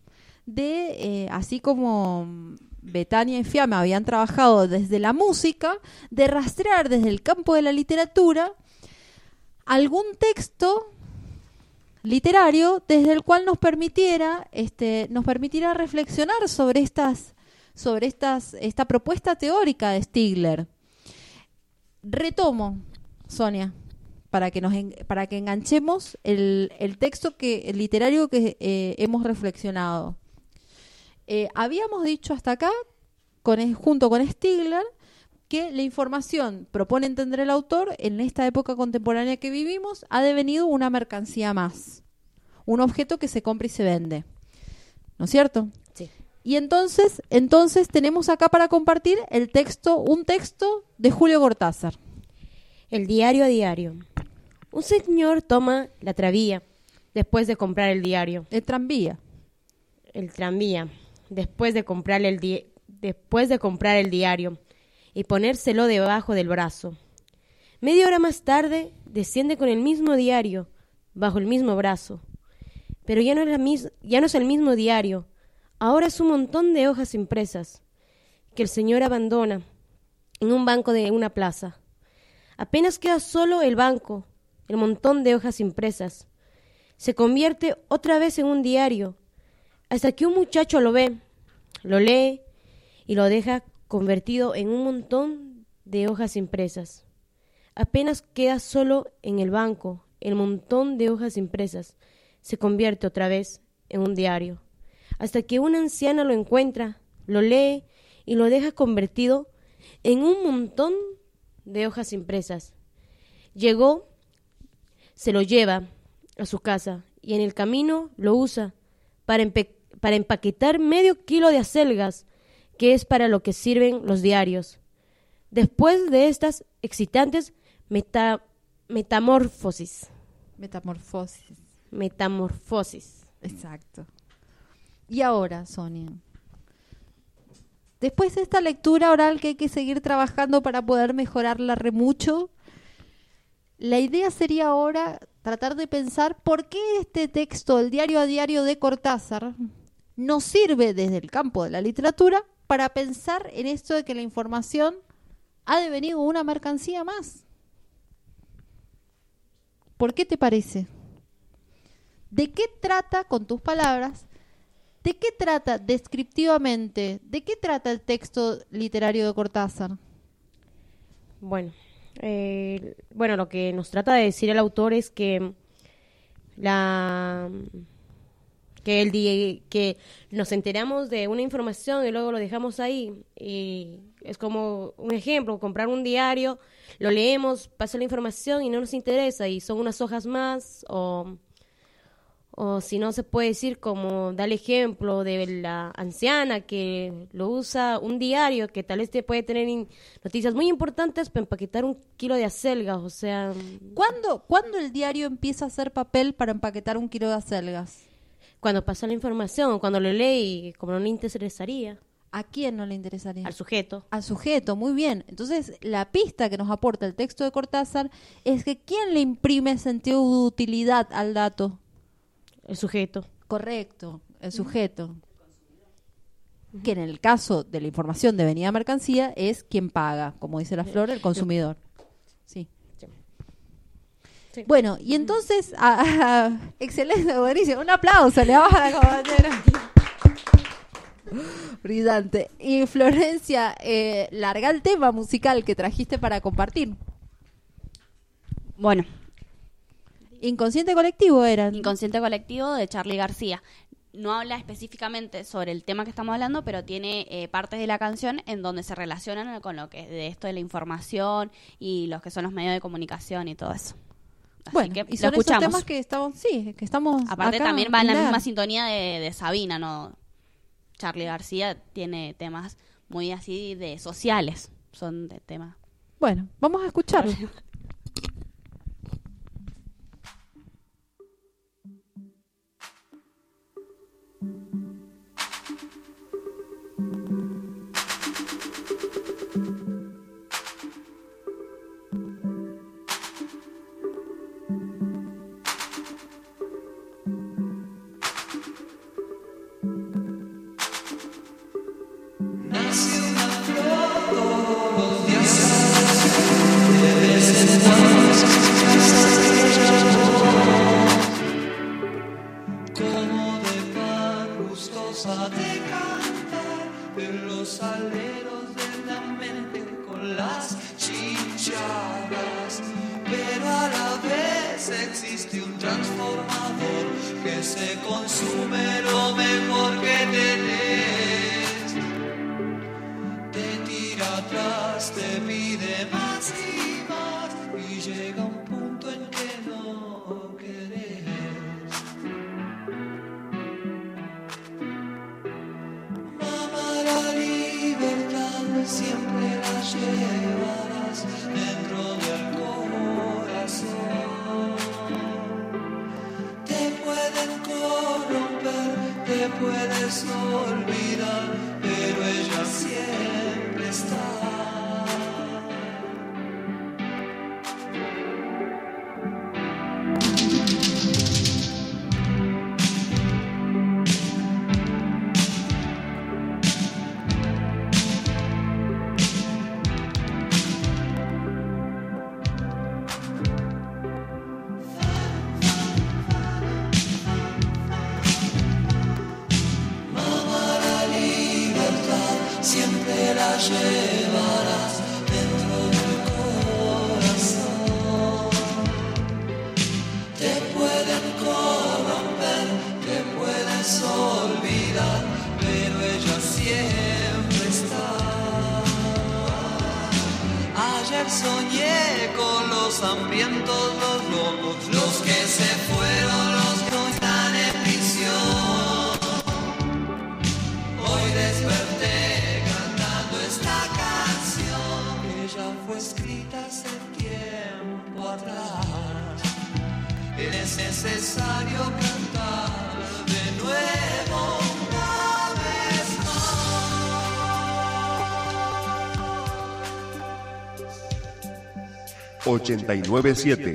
de, eh, así como Betania y Fiamma habían trabajado desde la música, de rastrear desde el campo de la literatura algún texto literario desde el cual nos permitiera, este, nos permitiera reflexionar sobre estas, sobre estas, esta propuesta teórica de Stigler. Retomo, Sonia, para que nos, en, para que enganchemos el, el texto que, el literario que eh, hemos reflexionado. Eh, habíamos dicho hasta acá, con, junto con Stigler, que la información, propone entender el autor, en esta época contemporánea que vivimos, ha devenido una mercancía más. Un objeto que se compra y se vende. ¿No es cierto? Sí. Y entonces, entonces tenemos acá para compartir el texto, un texto de Julio Cortázar. El diario a diario. Un señor toma la tranvía después de comprar el diario. El tranvía. El tranvía. Después de comprar el di- después de comprar el diario y ponérselo debajo del brazo. Media hora más tarde desciende con el mismo diario bajo el mismo brazo. Pero ya no es la mis- ya no es el mismo diario. Ahora es un montón de hojas impresas que el señor abandona en un banco de una plaza. Apenas queda solo el banco, el montón de hojas impresas. Se convierte otra vez en un diario, hasta que un muchacho lo ve, lo lee y lo deja convertido en un montón de hojas impresas. Apenas queda solo en el banco, el montón de hojas impresas. Se convierte otra vez en un diario, hasta que una anciana lo encuentra, lo lee y lo deja convertido en un montón de hojas impresas. Llegó, se lo lleva a su casa y en el camino lo usa para, empe- para empaquetar medio kilo de acelgas, que es para lo que sirven los diarios. Después de estas excitantes meta- metamorfosis. Metamorfosis. Metamorfosis. Exacto. Y ahora, Sonia, después de esta lectura oral que hay que seguir trabajando para poder mejorarla re mucho, la idea sería ahora tratar de pensar por qué este texto, el diario a diario de Cortázar, nos sirve desde el campo de la literatura para pensar en esto de que la información ha devenido una mercancía más. ¿Por qué te parece? ¿De qué trata, con tus palabras, de qué trata descriptivamente, de qué trata el texto literario de Cortázar? Bueno, eh, bueno, lo que nos trata de decir el autor es que la que el di- que nos enteramos de una información y luego lo dejamos ahí, y es como un ejemplo, comprar un diario, lo leemos, pasa la información y no nos interesa y son unas hojas más, o o si no se puede decir, como da el ejemplo de la anciana que lo usa un diario que tal vez te puede tener in- noticias muy importantes para empaquetar un kilo de acelgas, o sea... ¿Cuándo, ¿Cuándo el diario empieza a hacer papel para empaquetar un kilo de acelgas? Cuando pasa la información, cuando lo lee y como no le interesaría. ¿A quién no le interesaría? Al sujeto. Al sujeto, muy bien. Entonces, la pista que nos aporta el texto de Cortázar es que ¿quién le imprime sentido de utilidad al dato? El sujeto. Correcto, el sujeto. Que en el caso de la información devenida mercancía es quien paga, como dice la Flor, el consumidor. Sí. Sí. Sí. Bueno, y entonces, ah, ah, excelente, buenísimo. Un aplauso, le damos a la compañera. Brillante. Y Florencia, eh, larga el tema musical que trajiste para compartir. Bueno, Inconsciente colectivo era. Inconsciente colectivo de Charly García. No habla específicamente sobre el tema que estamos hablando, pero tiene eh, partes de la canción en donde se relacionan con lo que es de esto de la información y los que son los medios de comunicación y todo eso. Así Bueno, que y lo son esos escuchamos. temas que estamos, sí, que estamos Aparte acá también va en la hilar. misma sintonía de, de Sabina, ¿no? Charly García tiene temas muy así de sociales, son de temas. Bueno, vamos a escucharlo. Nace una flor todos los días, de vez en cuando como de pan gustosa de cantar en los aleros de la mente con las chicharras, pero a la vez existe un transformador que se consume lo mejor que tenés. Te tira atrás, te pide más y más y llega un punto en que no querés. Mamá, la libertad siempre la llevarás dentro del corazón. Te pueden corromper, te puedes olvidar, pero ella siempre está. Mamá, la libertad siempre la llevarás dentro del corazón. Te pueden corromper, te puedes olvidar, pero ella siempre está. Ayer soñé con los hambrientos, los locos, los que se fueron, los que hoy están en prisión. Hoy desperté cantando esta canción que ya fue escrita hace tiempo atrás. Es necesario cantar de nuevo una vez más. ochenta y nueve punto siete.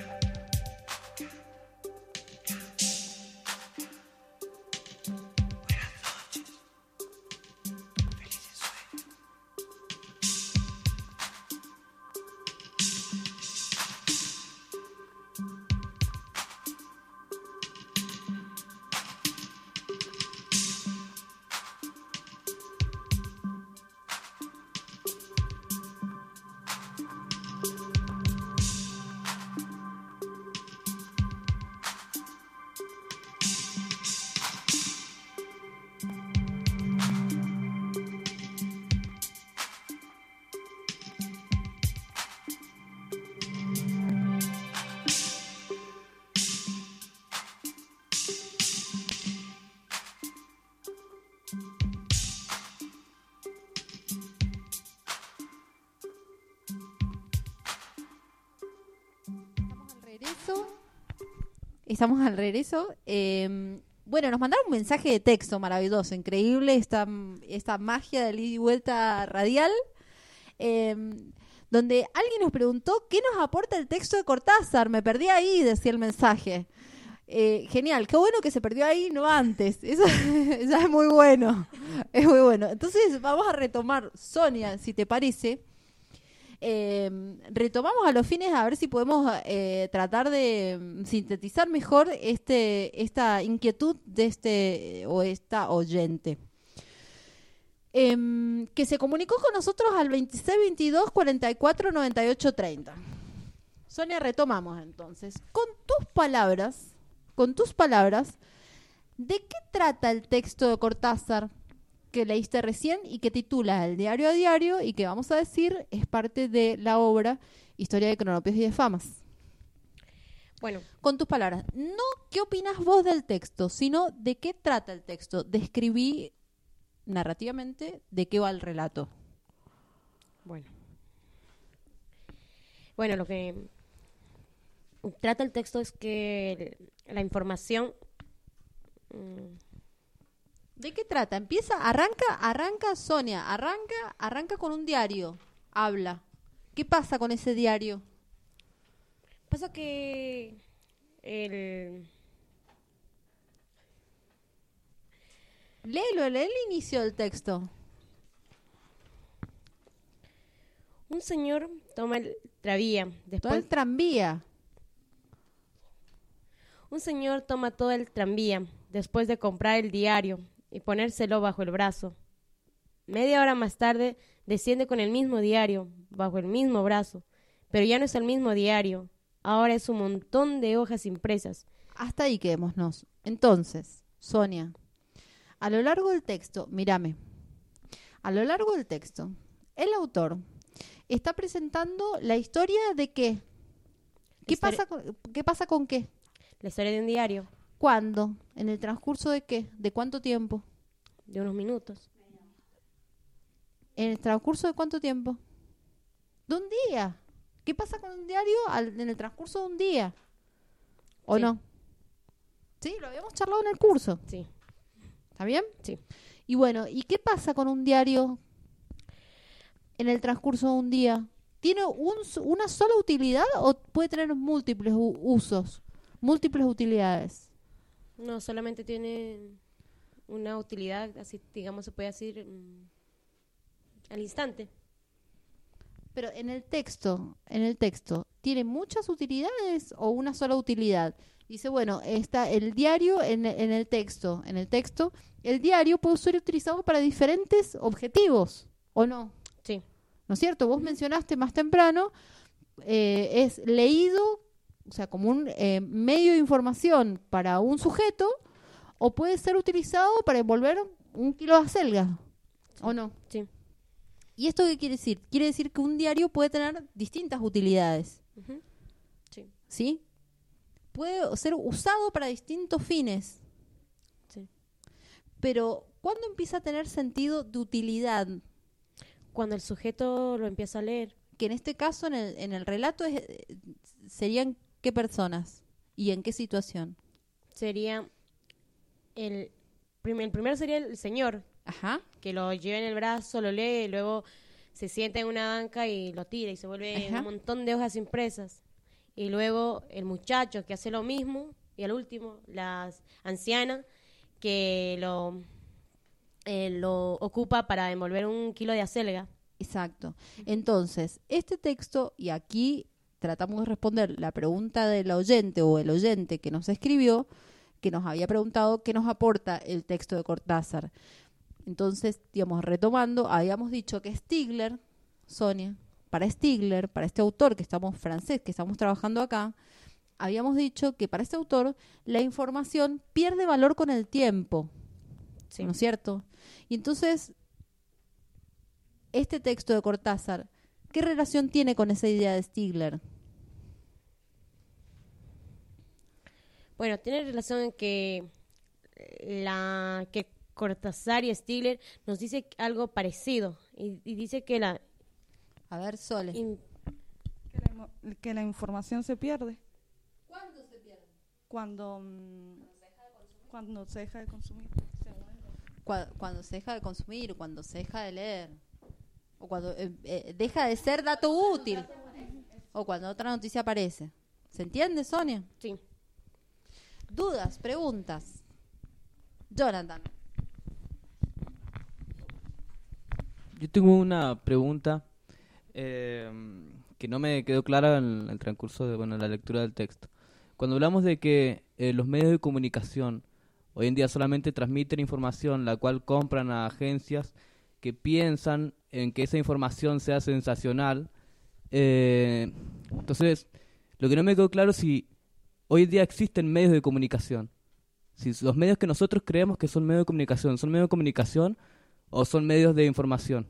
regreso. Estamos al regreso. Eh, bueno, nos mandaron un mensaje de texto maravilloso, increíble, esta, esta magia de ida y vuelta radial, eh, donde alguien nos preguntó qué nos aporta el texto de Cortázar. Me perdí ahí, decía el mensaje. Eh, genial, qué bueno que se perdió ahí, no antes. Eso ya es muy bueno. Es muy bueno. Entonces vamos a retomar, Sonia, si te parece. Eh, retomamos a los fines a ver si podemos eh, tratar de sintetizar mejor este esta inquietud de este o esta oyente. Eh, que se comunicó con nosotros al veintiséis veintidós cuarenta y cuatro noventa y ocho treinta. Sonia, retomamos entonces. Con tus palabras, con tus palabras, ¿de qué trata el texto de Cortázar que leíste recién y que titula El diario a diario y que vamos a decir es parte de la obra Historia de Cronopios y de Famas? Bueno. Con tus palabras. No qué opinas vos del texto, sino de qué trata el texto. Describí narrativamente de qué va el relato. Bueno. Bueno, lo que trata el texto es que la información... Mmm, ¿De qué trata? Empieza, arranca, arranca Sonia, arranca, arranca con un diario, habla. ¿Qué pasa con ese diario? Pasa que el... Léelo, lee el inicio del texto. Un señor toma el tranvía. Después... Todo el tranvía. Un señor toma todo el tranvía después de comprar el diario y ponérselo bajo el brazo. Media hora más tarde desciende con el mismo diario bajo el mismo brazo, pero ya no es el mismo diario, ahora es un montón de hojas impresas. Hasta ahí quedémonos. Entonces, Sonia, a lo largo del texto, mírame, a lo largo del texto, el autor está presentando la historia de qué. ¿Qué pasa con, qué pasa con qué? La historia de un diario. ¿Cuándo? ¿En el transcurso de qué? ¿De cuánto tiempo? De unos minutos. ¿En el transcurso de cuánto tiempo? De un día. ¿Qué pasa con un diario al, en el transcurso de un día? ¿O sí. no? Sí, lo habíamos charlado en el curso. Sí. ¿Está bien? Sí. Y bueno, ¿y qué pasa con un diario en el transcurso de un día? ¿Tiene un, una sola utilidad o puede tener múltiples u- usos? Múltiples utilidades. No, solamente tiene una utilidad, así digamos se puede decir, mmm, al instante. Pero en el texto, en el texto, ¿tiene muchas utilidades o una sola utilidad? Dice, bueno, está el diario en, en el texto. En el texto, el diario puede ser utilizado para diferentes objetivos, ¿o no? Sí. ¿No es cierto? Vos mencionaste más temprano, eh, es leído, o sea, como un eh, medio de información para un sujeto, o puede ser utilizado para envolver un kilo de acelga, sí. ¿o no? Sí. ¿Y esto qué quiere decir? Quiere decir que un diario puede tener distintas utilidades. Uh-huh. Sí. ¿Sí? Puede ser usado para distintos fines. Sí. Pero, ¿cuándo empieza a tener sentido de utilidad? Cuando el sujeto lo empieza a leer. Que en este caso, en el, en el relato, es, ¿serían qué personas? ¿Y en qué situación? Sería el, prim- el primero sería el señor. Ajá. Que lo lleva en el brazo, lo lee, y luego se sienta en una banca y lo tira y se vuelve Ajá. un montón de hojas impresas. Y luego el muchacho que hace lo mismo, y al último la anciana que lo, eh, lo ocupa para envolver un kilo de acelga. Exacto. Entonces, este texto, y aquí tratamos de responder la pregunta del oyente o el oyente que nos escribió, que nos había preguntado qué nos aporta el texto de Cortázar. Entonces, digamos, retomando, habíamos dicho que Stigler, Sonia, para Stigler, para este autor que estamos francés, que estamos trabajando acá, habíamos dicho que para este autor la información pierde valor con el tiempo, sí. ¿no es cierto? Y entonces, este texto de Cortázar, ¿qué relación tiene con esa idea de Stigler? Bueno, tiene relación en que la que Cortázar y Stigler nos dice algo parecido y, y dice que la a ver Sole in, que, la, que la información se pierde. ¿Cuándo se pierde? Cuando mm, cuando se deja de consumir. Cuando, cuando se deja de consumir, cuando se deja de leer, o cuando eh, eh, deja de ser dato útil, o cuando otra noticia aparece. ¿Se entiende, Sonia? Sí. ¿Dudas? ¿Preguntas? Jonathan. Yo tengo una pregunta eh, que no me quedó clara en el transcurso de bueno, la lectura del texto. Cuando hablamos de que eh, los medios de comunicación hoy en día solamente transmiten información la cual compran a agencias que piensan en que esa información sea sensacional, eh, entonces lo que no me quedó claro es si hoy en día existen medios de comunicación. Si los medios que nosotros creemos que son medios de comunicación, ¿son medios de comunicación o son medios de información?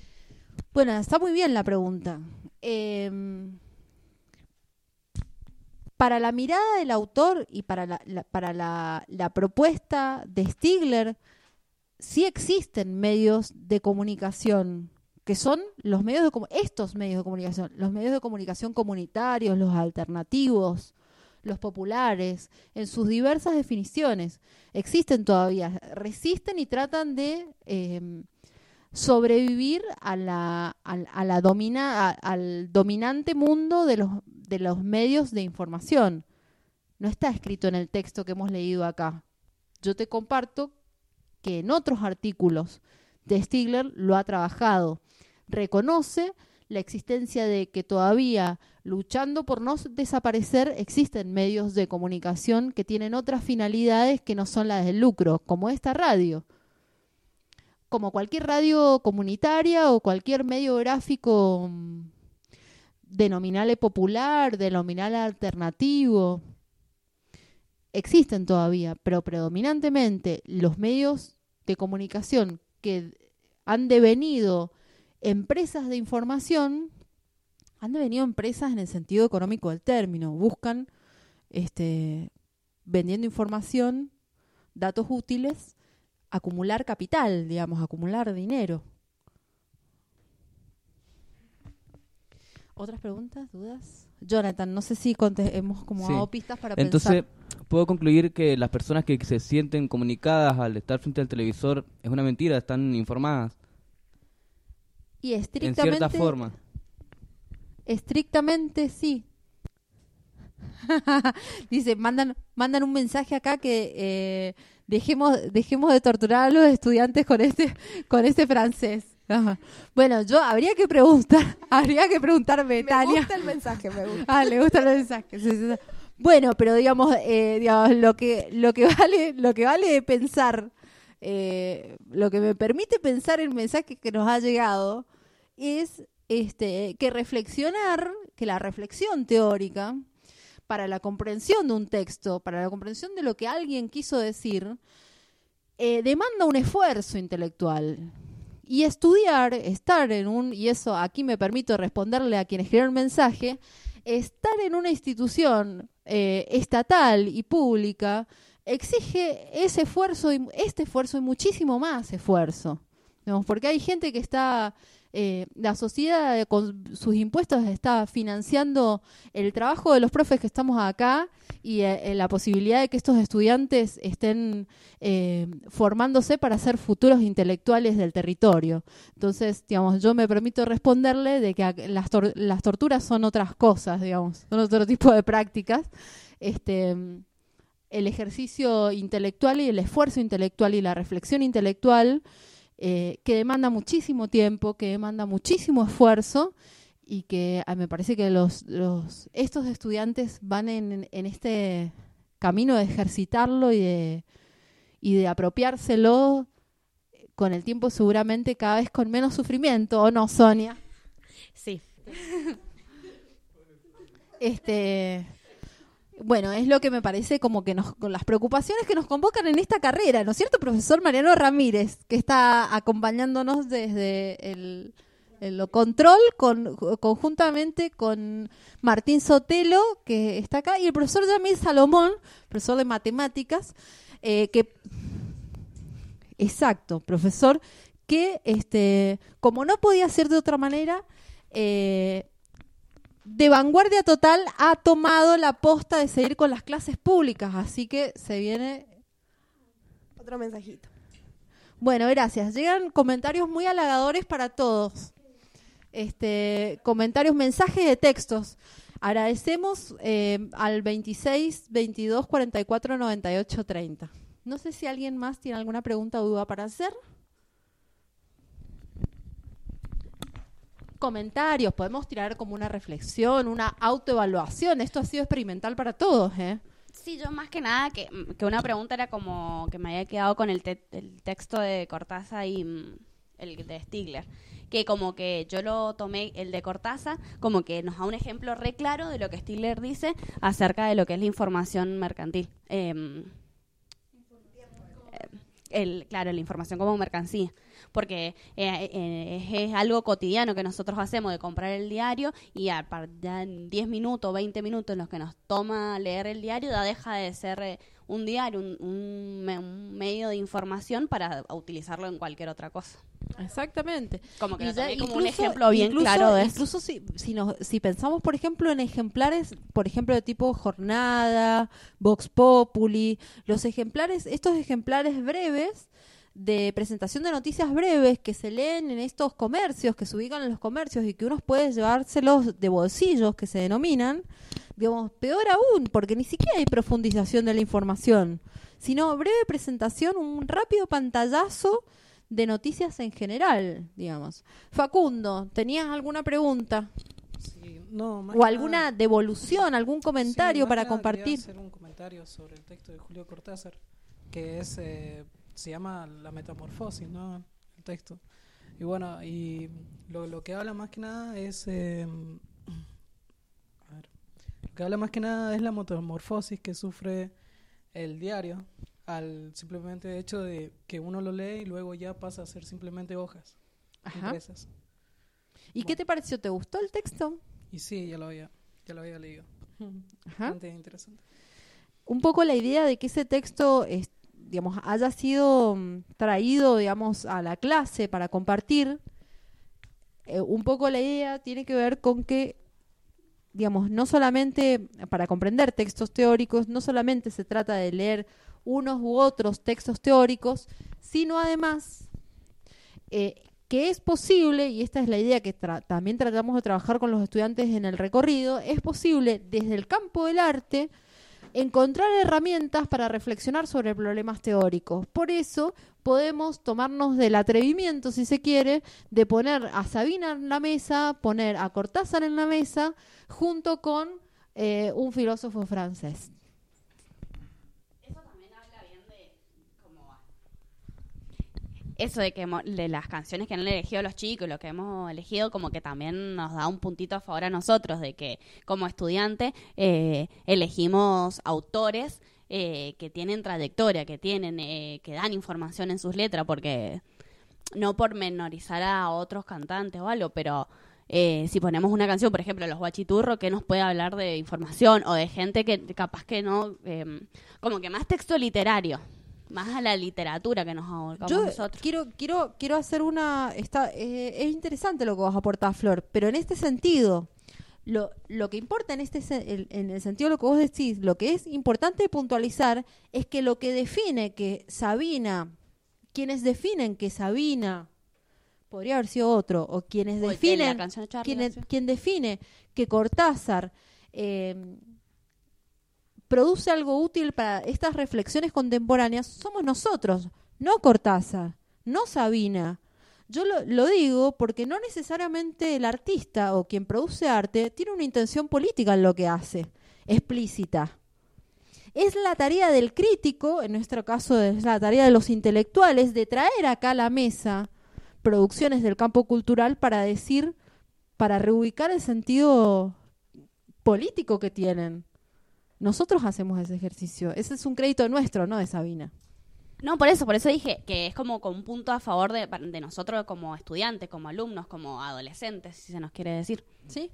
Bueno, está muy bien la pregunta. Eh, para la mirada del autor y para la, la- para la, la propuesta de Stigler, sí existen medios de comunicación, que son los medios de comu- estos medios de comunicación, los medios de comunicación comunitarios, los alternativos, los populares, en sus diversas definiciones. Existen todavía, resisten y tratan de eh, sobrevivir a la, a, a la domina, a- al dominante mundo de los, de los medios de información. No está escrito en el texto que hemos leído acá. Yo te comparto que en otros artículos de Stigler lo ha trabajado. Reconoce la existencia de que todavía, luchando por no desaparecer, existen medios de comunicación que tienen otras finalidades que no son las del lucro, como esta radio. Como cualquier radio comunitaria o cualquier medio gráfico mm, denominable popular, denominable alternativo, existen todavía, pero predominantemente los medios de comunicación que han devenido empresas de información, han devenido empresas en el sentido económico del término, buscan este, vendiendo información, datos útiles, acumular capital, digamos, acumular dinero. ¿Otras preguntas, dudas? Jonathan, no sé si conte- hemos como Sí. dado pistas para Entonces, pensar. puedo concluir que las personas que se sienten comunicadas al estar frente al televisor es una mentira, están informadas. Y En estrictamente, cierta forma. estrictamente sí. Dice, mandan mandan un mensaje acá que eh, dejemos dejemos de torturar a los estudiantes con este con este francés. Ajá. Bueno, yo habría que preguntar, habría que preguntarme, Me Tania. gusta el mensaje, me gusta. Ah, le gusta el mensaje. Sí, sí, sí. Bueno, pero digamos, eh, digamos lo que lo que vale lo que vale pensar, eh, lo que me permite pensar el mensaje que nos ha llegado es este que reflexionar, que la reflexión teórica para la comprensión de un texto, para la comprensión de lo que alguien quiso decir, eh, demanda un esfuerzo intelectual. Y estudiar, estar en un, y eso aquí me permito responderle a quien escribió el mensaje, estar en una institución eh, estatal y pública exige ese esfuerzo, y, este esfuerzo y muchísimo más esfuerzo. Digamos, porque hay gente que está, eh, la sociedad con sus impuestos está financiando el trabajo de los profes que estamos acá y eh, la posibilidad de que estos estudiantes estén eh, formándose para ser futuros intelectuales del territorio. Entonces, digamos, yo me permito responderle de que las, tor- las torturas son otras cosas, digamos, son otro tipo de prácticas. Este, el ejercicio intelectual y el esfuerzo intelectual y la reflexión intelectual eh, que demanda muchísimo tiempo, que demanda muchísimo esfuerzo y que ah, me parece que los, los estos estudiantes van en, en este camino de ejercitarlo y de, y de apropiárselo con el tiempo seguramente cada vez con menos sufrimiento, ¿o no, Sonia? Sí. Este, bueno, es lo que me parece como que nos, con las preocupaciones que nos convocan en esta carrera, ¿no es cierto, profesor Mariano Ramírez, que está acompañándonos desde el, el control con, conjuntamente con Martín Sotelo, que está acá, y el profesor Yamil Salomón, profesor de matemáticas, eh, que exacto, profesor, que este, como no podía ser de otra manera, eh, de vanguardia total ha tomado la posta de seguir con las clases públicas, así que se viene... Otro mensajito. Bueno, gracias. Llegan comentarios muy halagadores para todos. Este, comentarios, mensajes de textos. Agradecemos eh, al veintiséis, veintidós, cuarenta y cuatro, noventa y ocho, treinta. No sé si alguien más tiene alguna pregunta o duda para hacer. Comentarios, podemos tirar como una reflexión, una autoevaluación. Esto ha sido experimental para todos, ¿eh? Sí, yo más que nada, que, que una pregunta era como que me había quedado con el, te- el texto de Cortázar y mm, el de Stigler, que como que yo lo tomé, el de Cortázar, como que nos da un ejemplo re claro de lo que Stigler dice acerca de lo que es la información mercantil. Eh, el, claro, la información como mercancía, porque eh, eh, es, es algo cotidiano que nosotros hacemos de comprar el diario y a, ya en diez minutos, veinte minutos en los que nos toma leer el diario ya deja de ser eh, un diario, un, un, me, un medio de información para utilizarlo en cualquier otra cosa. Exactamente. Como que Y lo ya tomé como un incluso- ejemplo bien incluso- claro de eso. Incluso si, si, nos, si pensamos, por ejemplo, en ejemplares, por ejemplo, de tipo Jornada, Vox Populi, los ejemplares, estos ejemplares breves de presentación de noticias breves que se leen en estos comercios, que se ubican en los comercios y que uno puede llevárselos de bolsillos, que se denominan, digamos, peor aún, porque ni siquiera hay profundización de la información, sino breve presentación, un rápido pantallazo de noticias en general, digamos. Facundo, ¿tenías alguna pregunta? Sí, no, más ¿O que alguna nada- devolución, algún comentario Sí, más para que nada quería compartir? hacer un comentario sobre el texto de Julio Cortázar, que es eh, se llama La Metamorfosis, ¿no? El texto. Y bueno, y lo, lo que habla más que nada es eh, a ver, lo que habla más que nada es la metamorfosis que sufre el diario al simplemente hecho de que uno lo lee y luego ya pasa a ser simplemente hojas Ajá. impresas. ¿Y qué te pareció? ¿Te gustó el texto? Y sí, ya lo había, ya lo había leído. Ajá. Bastante interesante. Un poco la idea de que ese texto es, digamos, haya sido mm, traído, digamos, a la clase para compartir, eh, un poco la idea tiene que ver con que, digamos, no solamente para comprender textos teóricos, no solamente se trata de leer unos u otros textos teóricos, sino además eh, que es posible, y esta es la idea que tra- también tratamos de trabajar con los estudiantes en el recorrido, es posible desde el campo del arte encontrar herramientas para reflexionar sobre problemas teóricos. Por eso podemos tomarnos del atrevimiento, si se quiere, de poner a Sabina en la mesa, poner a Cortázar en la mesa, junto con eh, un filósofo francés. Eso de que mo- de las canciones que han elegido los chicos, lo que hemos elegido, como que también nos da un puntito a favor a nosotros, de que como estudiante eh, elegimos autores eh, que tienen trayectoria, que tienen, eh, que dan información en sus letras, porque no por menorizar a otros cantantes o algo, pero eh, si ponemos una canción, por ejemplo, Los Guachiturros, que nos puede hablar de información o de gente que capaz que no, eh, como que más texto literario, más a la literatura que nos ahorcamos Yo nosotros. quiero quiero quiero hacer una está eh, es interesante lo que vos aportás, Flor, pero en este sentido lo lo que importa en este se- el- en el sentido de lo que vos decís, lo que es importante puntualizar es que lo que define que Sabina, quienes definen que Sabina podría haber sido otro, o quienes O el de la definen canción de Charlie quienes- García. quien define que Cortázar eh, produce algo útil para estas reflexiones contemporáneas, somos nosotros, no Cortázar, no Sabina. Yo lo, lo digo porque no necesariamente el artista o quien produce arte tiene una intención política en lo que hace, explícita. Es la tarea del crítico, en nuestro caso es la tarea de los intelectuales, de traer acá a la mesa producciones del campo cultural para decir, para reubicar el sentido político que tienen. Nosotros hacemos ese ejercicio. Ese es un crédito nuestro, no de Sabina. No, por eso, por eso dije que es como con un punto a favor de, de nosotros como estudiantes, como alumnos, como adolescentes, si se nos quiere decir. Sí.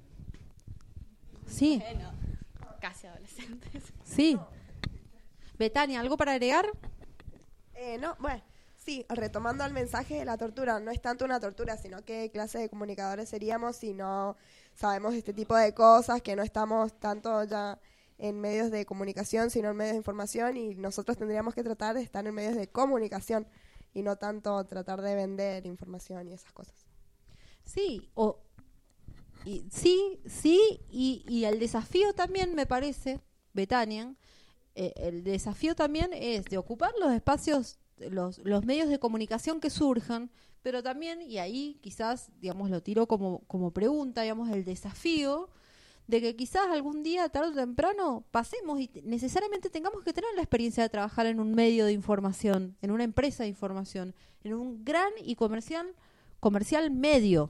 Sí. Bueno, casi adolescentes. Sí. Betania, ¿algo para agregar? Eh, no, bueno, sí, retomando el mensaje de la tortura, no es tanto una tortura, sino que clase de comunicadores seríamos si no sabemos este tipo de cosas, que no estamos tanto ya en medios de comunicación, sino en medios de información, y nosotros tendríamos que tratar de estar en medios de comunicación y no tanto tratar de vender información y esas cosas. Sí, o y, sí, sí, y, y el desafío también me parece, Betania, eh, el desafío también es de ocupar los espacios, los, los medios de comunicación que surjan, pero también, y ahí quizás, digamos, lo tiro como, como pregunta, digamos, el desafío de que quizás algún día, tarde o temprano, pasemos y te- necesariamente tengamos que tener la experiencia de trabajar en un medio de información, en una empresa de información, en un gran y comercial, comercial medio.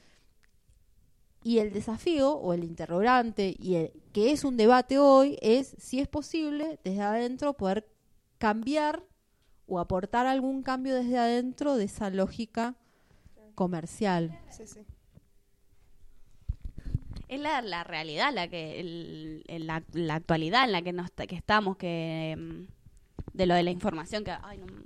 Y el desafío, o el interrogante, y el, que es un debate hoy, es si es posible, desde adentro, poder cambiar o aportar algún cambio desde adentro de esa lógica comercial. Sí, sí. Es la, la realidad, la que el, el- la, la actualidad en la que, nos, que estamos, que mm, de lo de la información que, ay, no,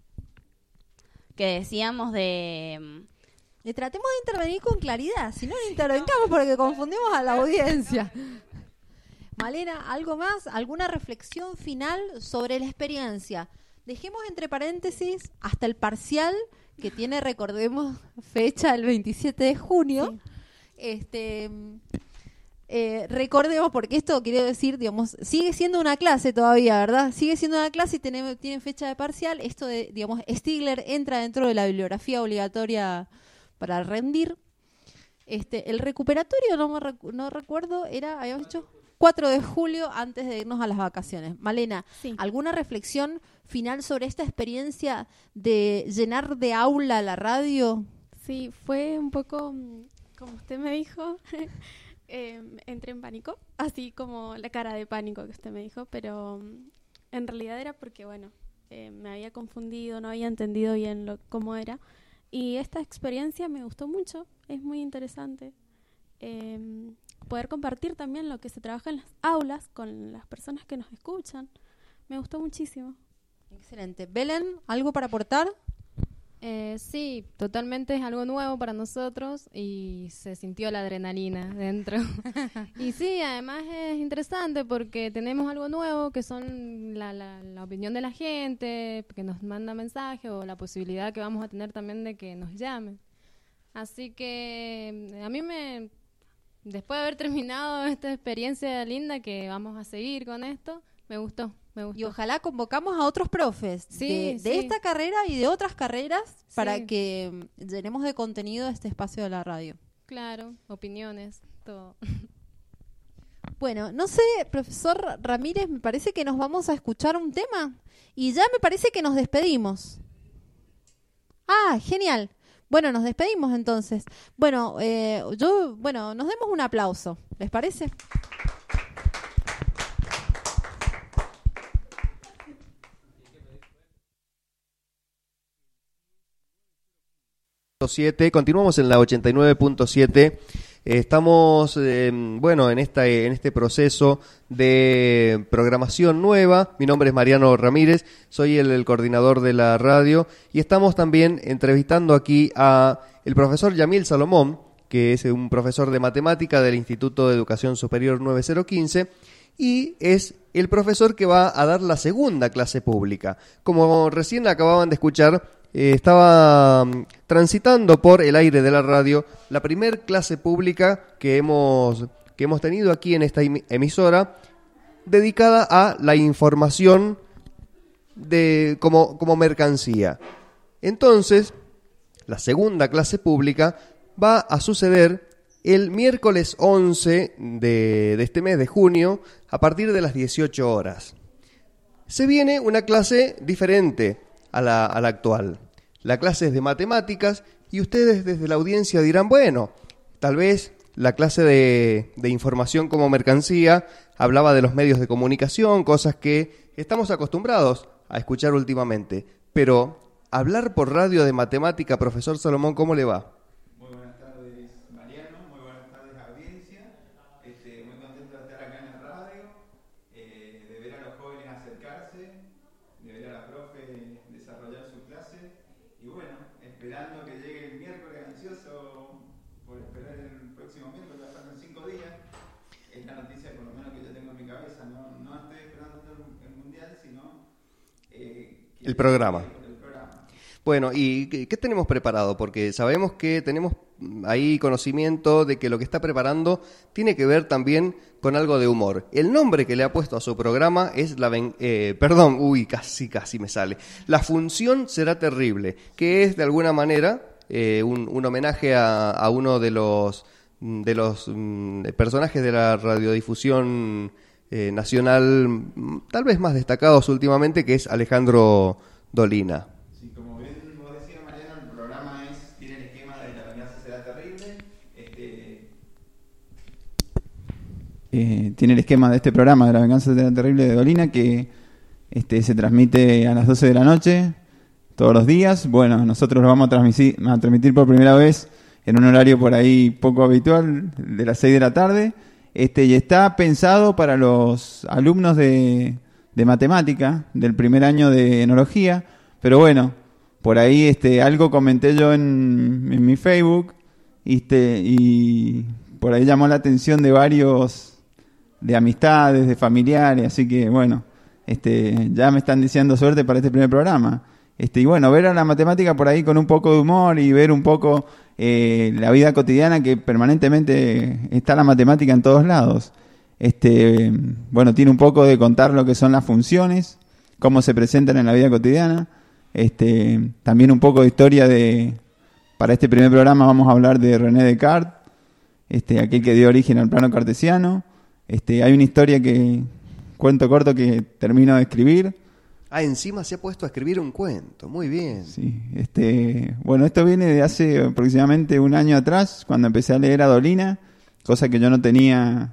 que decíamos de... mm, Le tratemos de intervenir con claridad, si no, no intervengamos porque confundimos a la audiencia. Malena, ¿algo más? ¿Alguna reflexión final sobre la experiencia? Dejemos entre paréntesis hasta el parcial, que tiene, recordemos, fecha el veintisiete de junio. Sí. Este, eh, recordemos, porque esto quiero decir, digamos, sigue siendo una clase todavía, ¿verdad? Sigue siendo una clase y tiene, tiene fecha de parcial. Esto de, digamos, Stigler entra dentro de la bibliografía obligatoria para rendir. Este, el recuperatorio, no, me recu- no recuerdo, era, habíamos dicho, cuatro de julio antes de irnos a las vacaciones. Malena, Sí. ¿alguna reflexión final sobre esta experiencia de llenar de aula la radio? Sí, fue un poco, mm, como usted me dijo, eh, entré en pánico, así como la cara de pánico que usted me dijo, pero mm, en realidad era porque, bueno, eh, me había confundido, no había entendido bien lo, cómo era. Y esta experiencia me gustó mucho, es muy interesante. Eh, poder compartir también lo que se trabaja en las aulas con las personas que nos escuchan. Me gustó muchísimo. Excelente. Belén, ¿algo para aportar? Eh, sí, totalmente es algo nuevo para nosotros y se sintió la adrenalina dentro. Y sí, además es interesante porque tenemos algo nuevo que son la, la, la opinión de la gente, que nos manda mensajes o la posibilidad que vamos a tener también de que nos llamen. Así que a mí me, después de haber terminado esta experiencia linda que vamos a seguir con esto, me gustó. Me gustó. Y ojalá convocamos a otros profes Sí, de, de sí. esta carrera y de otras carreras Sí. para que mm, llenemos de contenido este espacio de la radio. Claro, opiniones, todo. Bueno, no sé, profesor Ramírez, me parece que nos vamos a escuchar un tema y ya me parece que nos despedimos. Ah, genial. Bueno, nos despedimos entonces. Bueno, eh, yo, bueno, nos demos un aplauso, ¿les parece? siete. Continuamos en la ochenta y nueve punto siete. Eh, estamos, eh, bueno, en esta, en este proceso de programación nueva. Mi nombre es Mariano Ramírez, soy el, el coordinador de la radio y estamos también entrevistando aquí a el profesor Yamil Salomón, que es un profesor de matemática del Instituto de Educación Superior nueve cero quince y es el profesor que va a dar la segunda clase pública. Como recién acababan de escuchar, Eh, estaba um, transitando por el aire de la radio la primer clase pública que hemos, que hemos tenido aquí en esta em- emisora, dedicada a la información de, como, como mercancía. Entonces, la segunda clase pública va a suceder el miércoles once de, de este mes de junio a partir de las dieciocho horas. Se viene una clase diferente a la, a la actual. La clase es de matemáticas y ustedes desde la audiencia dirán, bueno, tal vez la clase de, de información como mercancía hablaba de los medios de comunicación, cosas que estamos acostumbrados a escuchar últimamente. Pero hablar por radio de matemática, profesor Salomón, ¿cómo le va? Muy buenas tardes, Mariano. Muy buenas tardes, audiencia. Este, muy contento de estar acá en la radio, eh, de ver a los jóvenes acercarse, de ver a la profe desarrollar su clase y bueno, esperando que llegue el miércoles, ansioso por esperar el próximo miércoles, ya faltan cinco días. Es la noticia por lo menos que yo tengo en mi cabeza. No, no estoy esperando el mundial, sino eh, El programa. El programa. Bueno, ¿y qué, qué tenemos preparado? Porque sabemos que tenemos ahí conocimiento de que lo que está preparando tiene que ver también con algo de humor. El nombre que le ha puesto a su programa es la... ven- eh, perdón, uy, casi, casi me sale. La función será terrible, que es de alguna manera eh, un, un homenaje a, a uno de los, de los mm, personajes de la radiodifusión eh, nacional, mm, tal vez más destacados últimamente, que es Alejandro Dolina. Sí, como bien vos decías, Mariano, el programa es, tiene el esquema de La venganza será terrible. Este, Eh, tiene el esquema de este programa de La venganza será terrible de Dolina, que Este, se transmite a las doce de la noche, todos los días. Bueno, nosotros lo vamos a transmitir, a transmitir por primera vez en un horario por ahí poco habitual, de las seis de la tarde. Este, y está pensado para los alumnos de, de matemática, del primer año de enología. Pero bueno, por ahí este, algo comenté yo en, en mi Facebook, este, y por ahí llamó la atención de varios, de amistades, de familiares, así que bueno, este, ya me están deseando suerte para este primer programa. Este, y bueno, ver a la matemática por ahí con un poco de humor y ver un poco eh, la vida cotidiana, que permanentemente está la matemática en todos lados. Este, bueno, tiene un poco de contar lo que son las funciones, cómo se presentan en la vida cotidiana. Este, también un poco de historia de... Para este primer programa vamos a hablar de René Descartes, este, aquel que dio origen al plano cartesiano. Este, hay una historia que, cuento corto, que termino de escribir. Ah, encima se ha puesto a escribir un cuento, muy bien. Sí, este, bueno, esto viene de hace aproximadamente un año atrás, cuando empecé a leer a Dolina, cosa que yo no tenía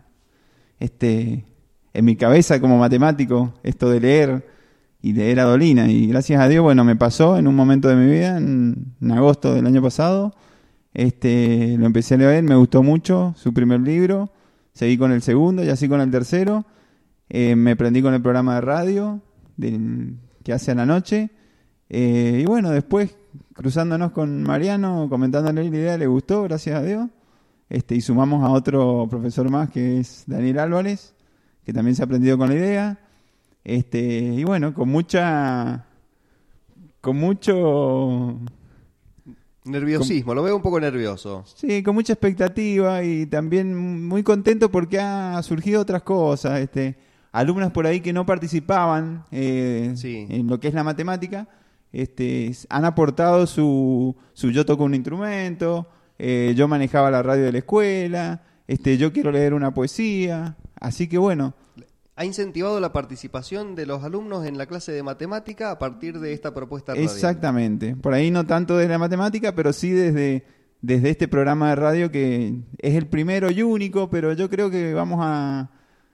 este, en mi cabeza como matemático, esto de leer y leer a Dolina. Y gracias a Dios, bueno, me pasó en un momento de mi vida, en, en agosto del año pasado. Este, lo empecé a leer, me gustó mucho su primer libro, seguí con el segundo y así con el tercero. Eh, me prendí con el programa de radio del, que hace a la noche. Eh, y bueno, después cruzándonos con Mariano, comentándole la idea, le gustó, gracias a Dios. Este, y sumamos a otro profesor más, que es Daniel Álvarez, que también se ha aprendido con la idea. Este, y bueno, con mucha, con mucho nerviosismo, con, lo veo un poco nervioso. Sí, con mucha expectativa y también muy contento porque ha surgido otras cosas. Este, alumnos por ahí que no participaban eh, sí. en lo que es la matemática, este, han aportado su, su yo toco un instrumento, eh, yo manejaba la radio de la escuela, este, yo quiero leer una poesía, así que bueno. Ha incentivado la participación de los alumnos en la clase de matemática a partir de esta propuesta radial. Exactamente. Por ahí no tanto desde la matemática, pero sí desde, desde este programa de radio, que es el primero y único, pero yo creo que vamos a,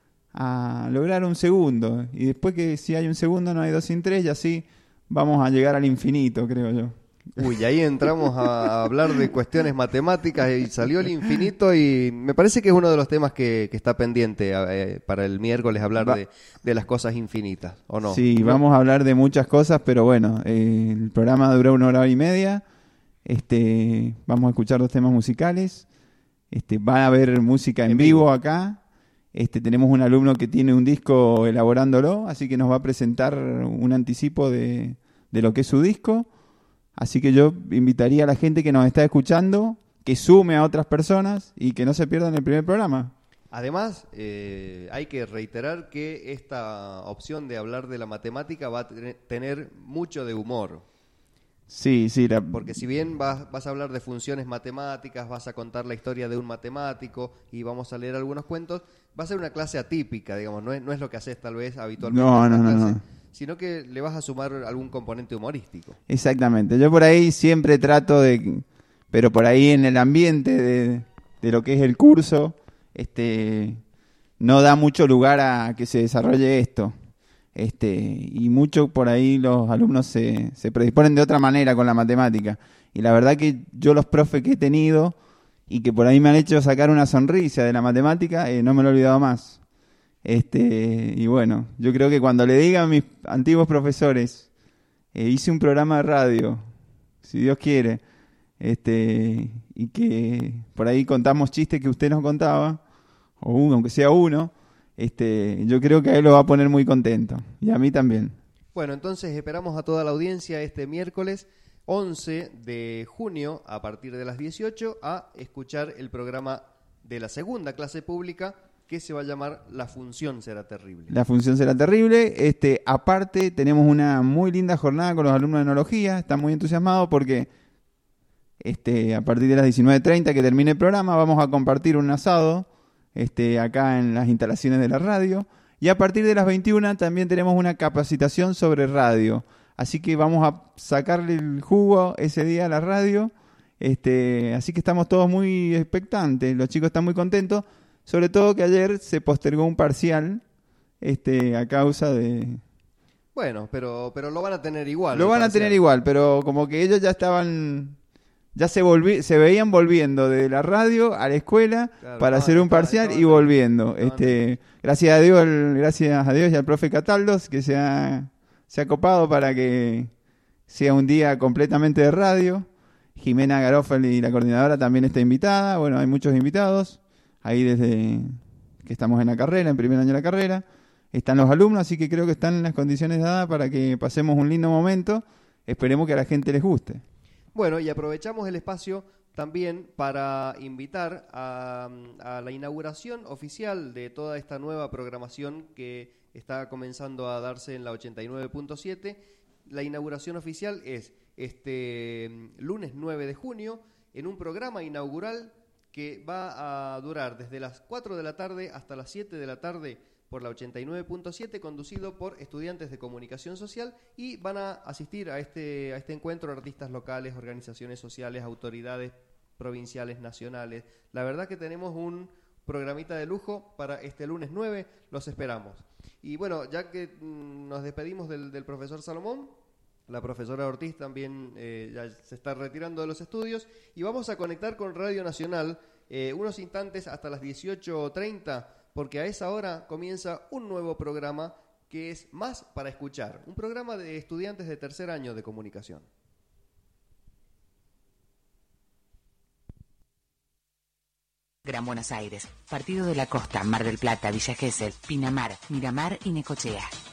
a lograr un segundo. Y después, que si hay un segundo no hay dos sin tres, y así vamos a llegar al infinito, creo yo. Uy, ahí entramos a hablar de cuestiones matemáticas y salió el infinito, y me parece que es uno de los temas que, que está pendiente eh, para el miércoles, hablar de, de las cosas infinitas, ¿o no? Sí, vamos a hablar de muchas cosas, pero bueno, eh, el programa duró una hora y media, este, vamos a escuchar dos temas musicales, este, va a haber música en, en vivo, vivo acá, este, tenemos un alumno que tiene un disco elaborándolo, así que nos va a presentar un anticipo de, de lo que es su disco. Así que yo invitaría a la gente que nos está escuchando que sume a otras personas y que no se pierdan el primer programa. Además, eh, hay que reiterar que esta opción de hablar de la matemática va a tener mucho de humor. Sí, sí. La... Porque si bien vas, vas a hablar de funciones matemáticas, vas a contar la historia de un matemático y vamos a leer algunos cuentos, va a ser una clase atípica, digamos, no es, no es lo que haces tal vez habitualmente. No, en no, la no, clase, no. Sino que le vas a sumar algún componente humorístico. Exactamente. Yo por ahí siempre trato de, pero por ahí en el ambiente de, de lo que es el curso, este, no da mucho lugar a que se desarrolle esto. Este, y mucho por ahí los alumnos se, se predisponen de otra manera con la matemática. Y la verdad que yo los profes que he tenido y que por ahí me han hecho sacar una sonrisa de la matemática, eh, no me lo he olvidado más. Este, y bueno, yo creo que cuando le digan a mis antiguos profesores, eh, hice un programa de radio, si Dios quiere, este, y que por ahí contamos chistes que usted nos contaba, o uno, aunque sea uno, este, yo creo que a él lo va a poner muy contento, y a mí también. Bueno, entonces esperamos a toda la audiencia este miércoles once de junio a partir de las dieciocho a escuchar el programa de la segunda clase pública, que se va a llamar La Función Será Terrible. La Función Será Terrible. Este, aparte, tenemos una muy linda jornada con los alumnos de enología. Están muy entusiasmados porque este, a partir de las diecinueve treinta que termine el programa vamos a compartir un asado este, acá en las instalaciones de la radio. Y a partir de las veintiuna también tenemos una capacitación sobre radio. Así que vamos a sacarle el jugo ese día a la radio. Este, así que estamos todos muy expectantes. Los chicos están muy contentos. Sobre todo que ayer se postergó un parcial este, a causa de, Bueno, pero, pero lo van a tener igual. Lo van a tener igual, pero como que ellos ya estaban, ya se volví, se veían volviendo de la radio a la escuela Claro, para estaban- hacer un estaban- parcial estaban- y volviendo. estaban- Este, gracias a Dios, el- gracias a Dios y al profe Cataldos que se ha, se ha copado para que sea un día completamente de radio. Jimena Garofal y la coordinadora también está invitada. Bueno, hay muchos invitados ahí desde que estamos en la carrera, en primer año de la carrera. Están los alumnos, así que creo que están en las condiciones dadas para que pasemos un lindo momento. Esperemos que a la gente les guste. Bueno, y aprovechamos el espacio también para invitar a, a la inauguración oficial de toda esta nueva programación que está comenzando a darse en la ochenta y nueve punto siete. La inauguración oficial es este lunes nueve de junio en un programa inaugural que va a durar desde las cuatro de la tarde hasta las siete de la tarde por la ochenta y nueve punto siete, conducido por estudiantes de comunicación social, y van a asistir a este, a este encuentro artistas locales, organizaciones sociales, autoridades provinciales, nacionales. La verdad que tenemos un programita de lujo para este lunes nueve, los esperamos. Y bueno, ya que mm, nos despedimos del, del profesor Salomón, la profesora Ortiz también eh, ya se está retirando de los estudios, y vamos a conectar con Radio Nacional eh, unos instantes hasta las dieciocho treinta, porque a esa hora comienza un nuevo programa que es Más para Escuchar, un programa de estudiantes de tercer año de comunicación. Gran Buenos Aires, Partido de la Costa, Mar del Plata, Villa Gesell, Pinamar, Miramar y Necochea.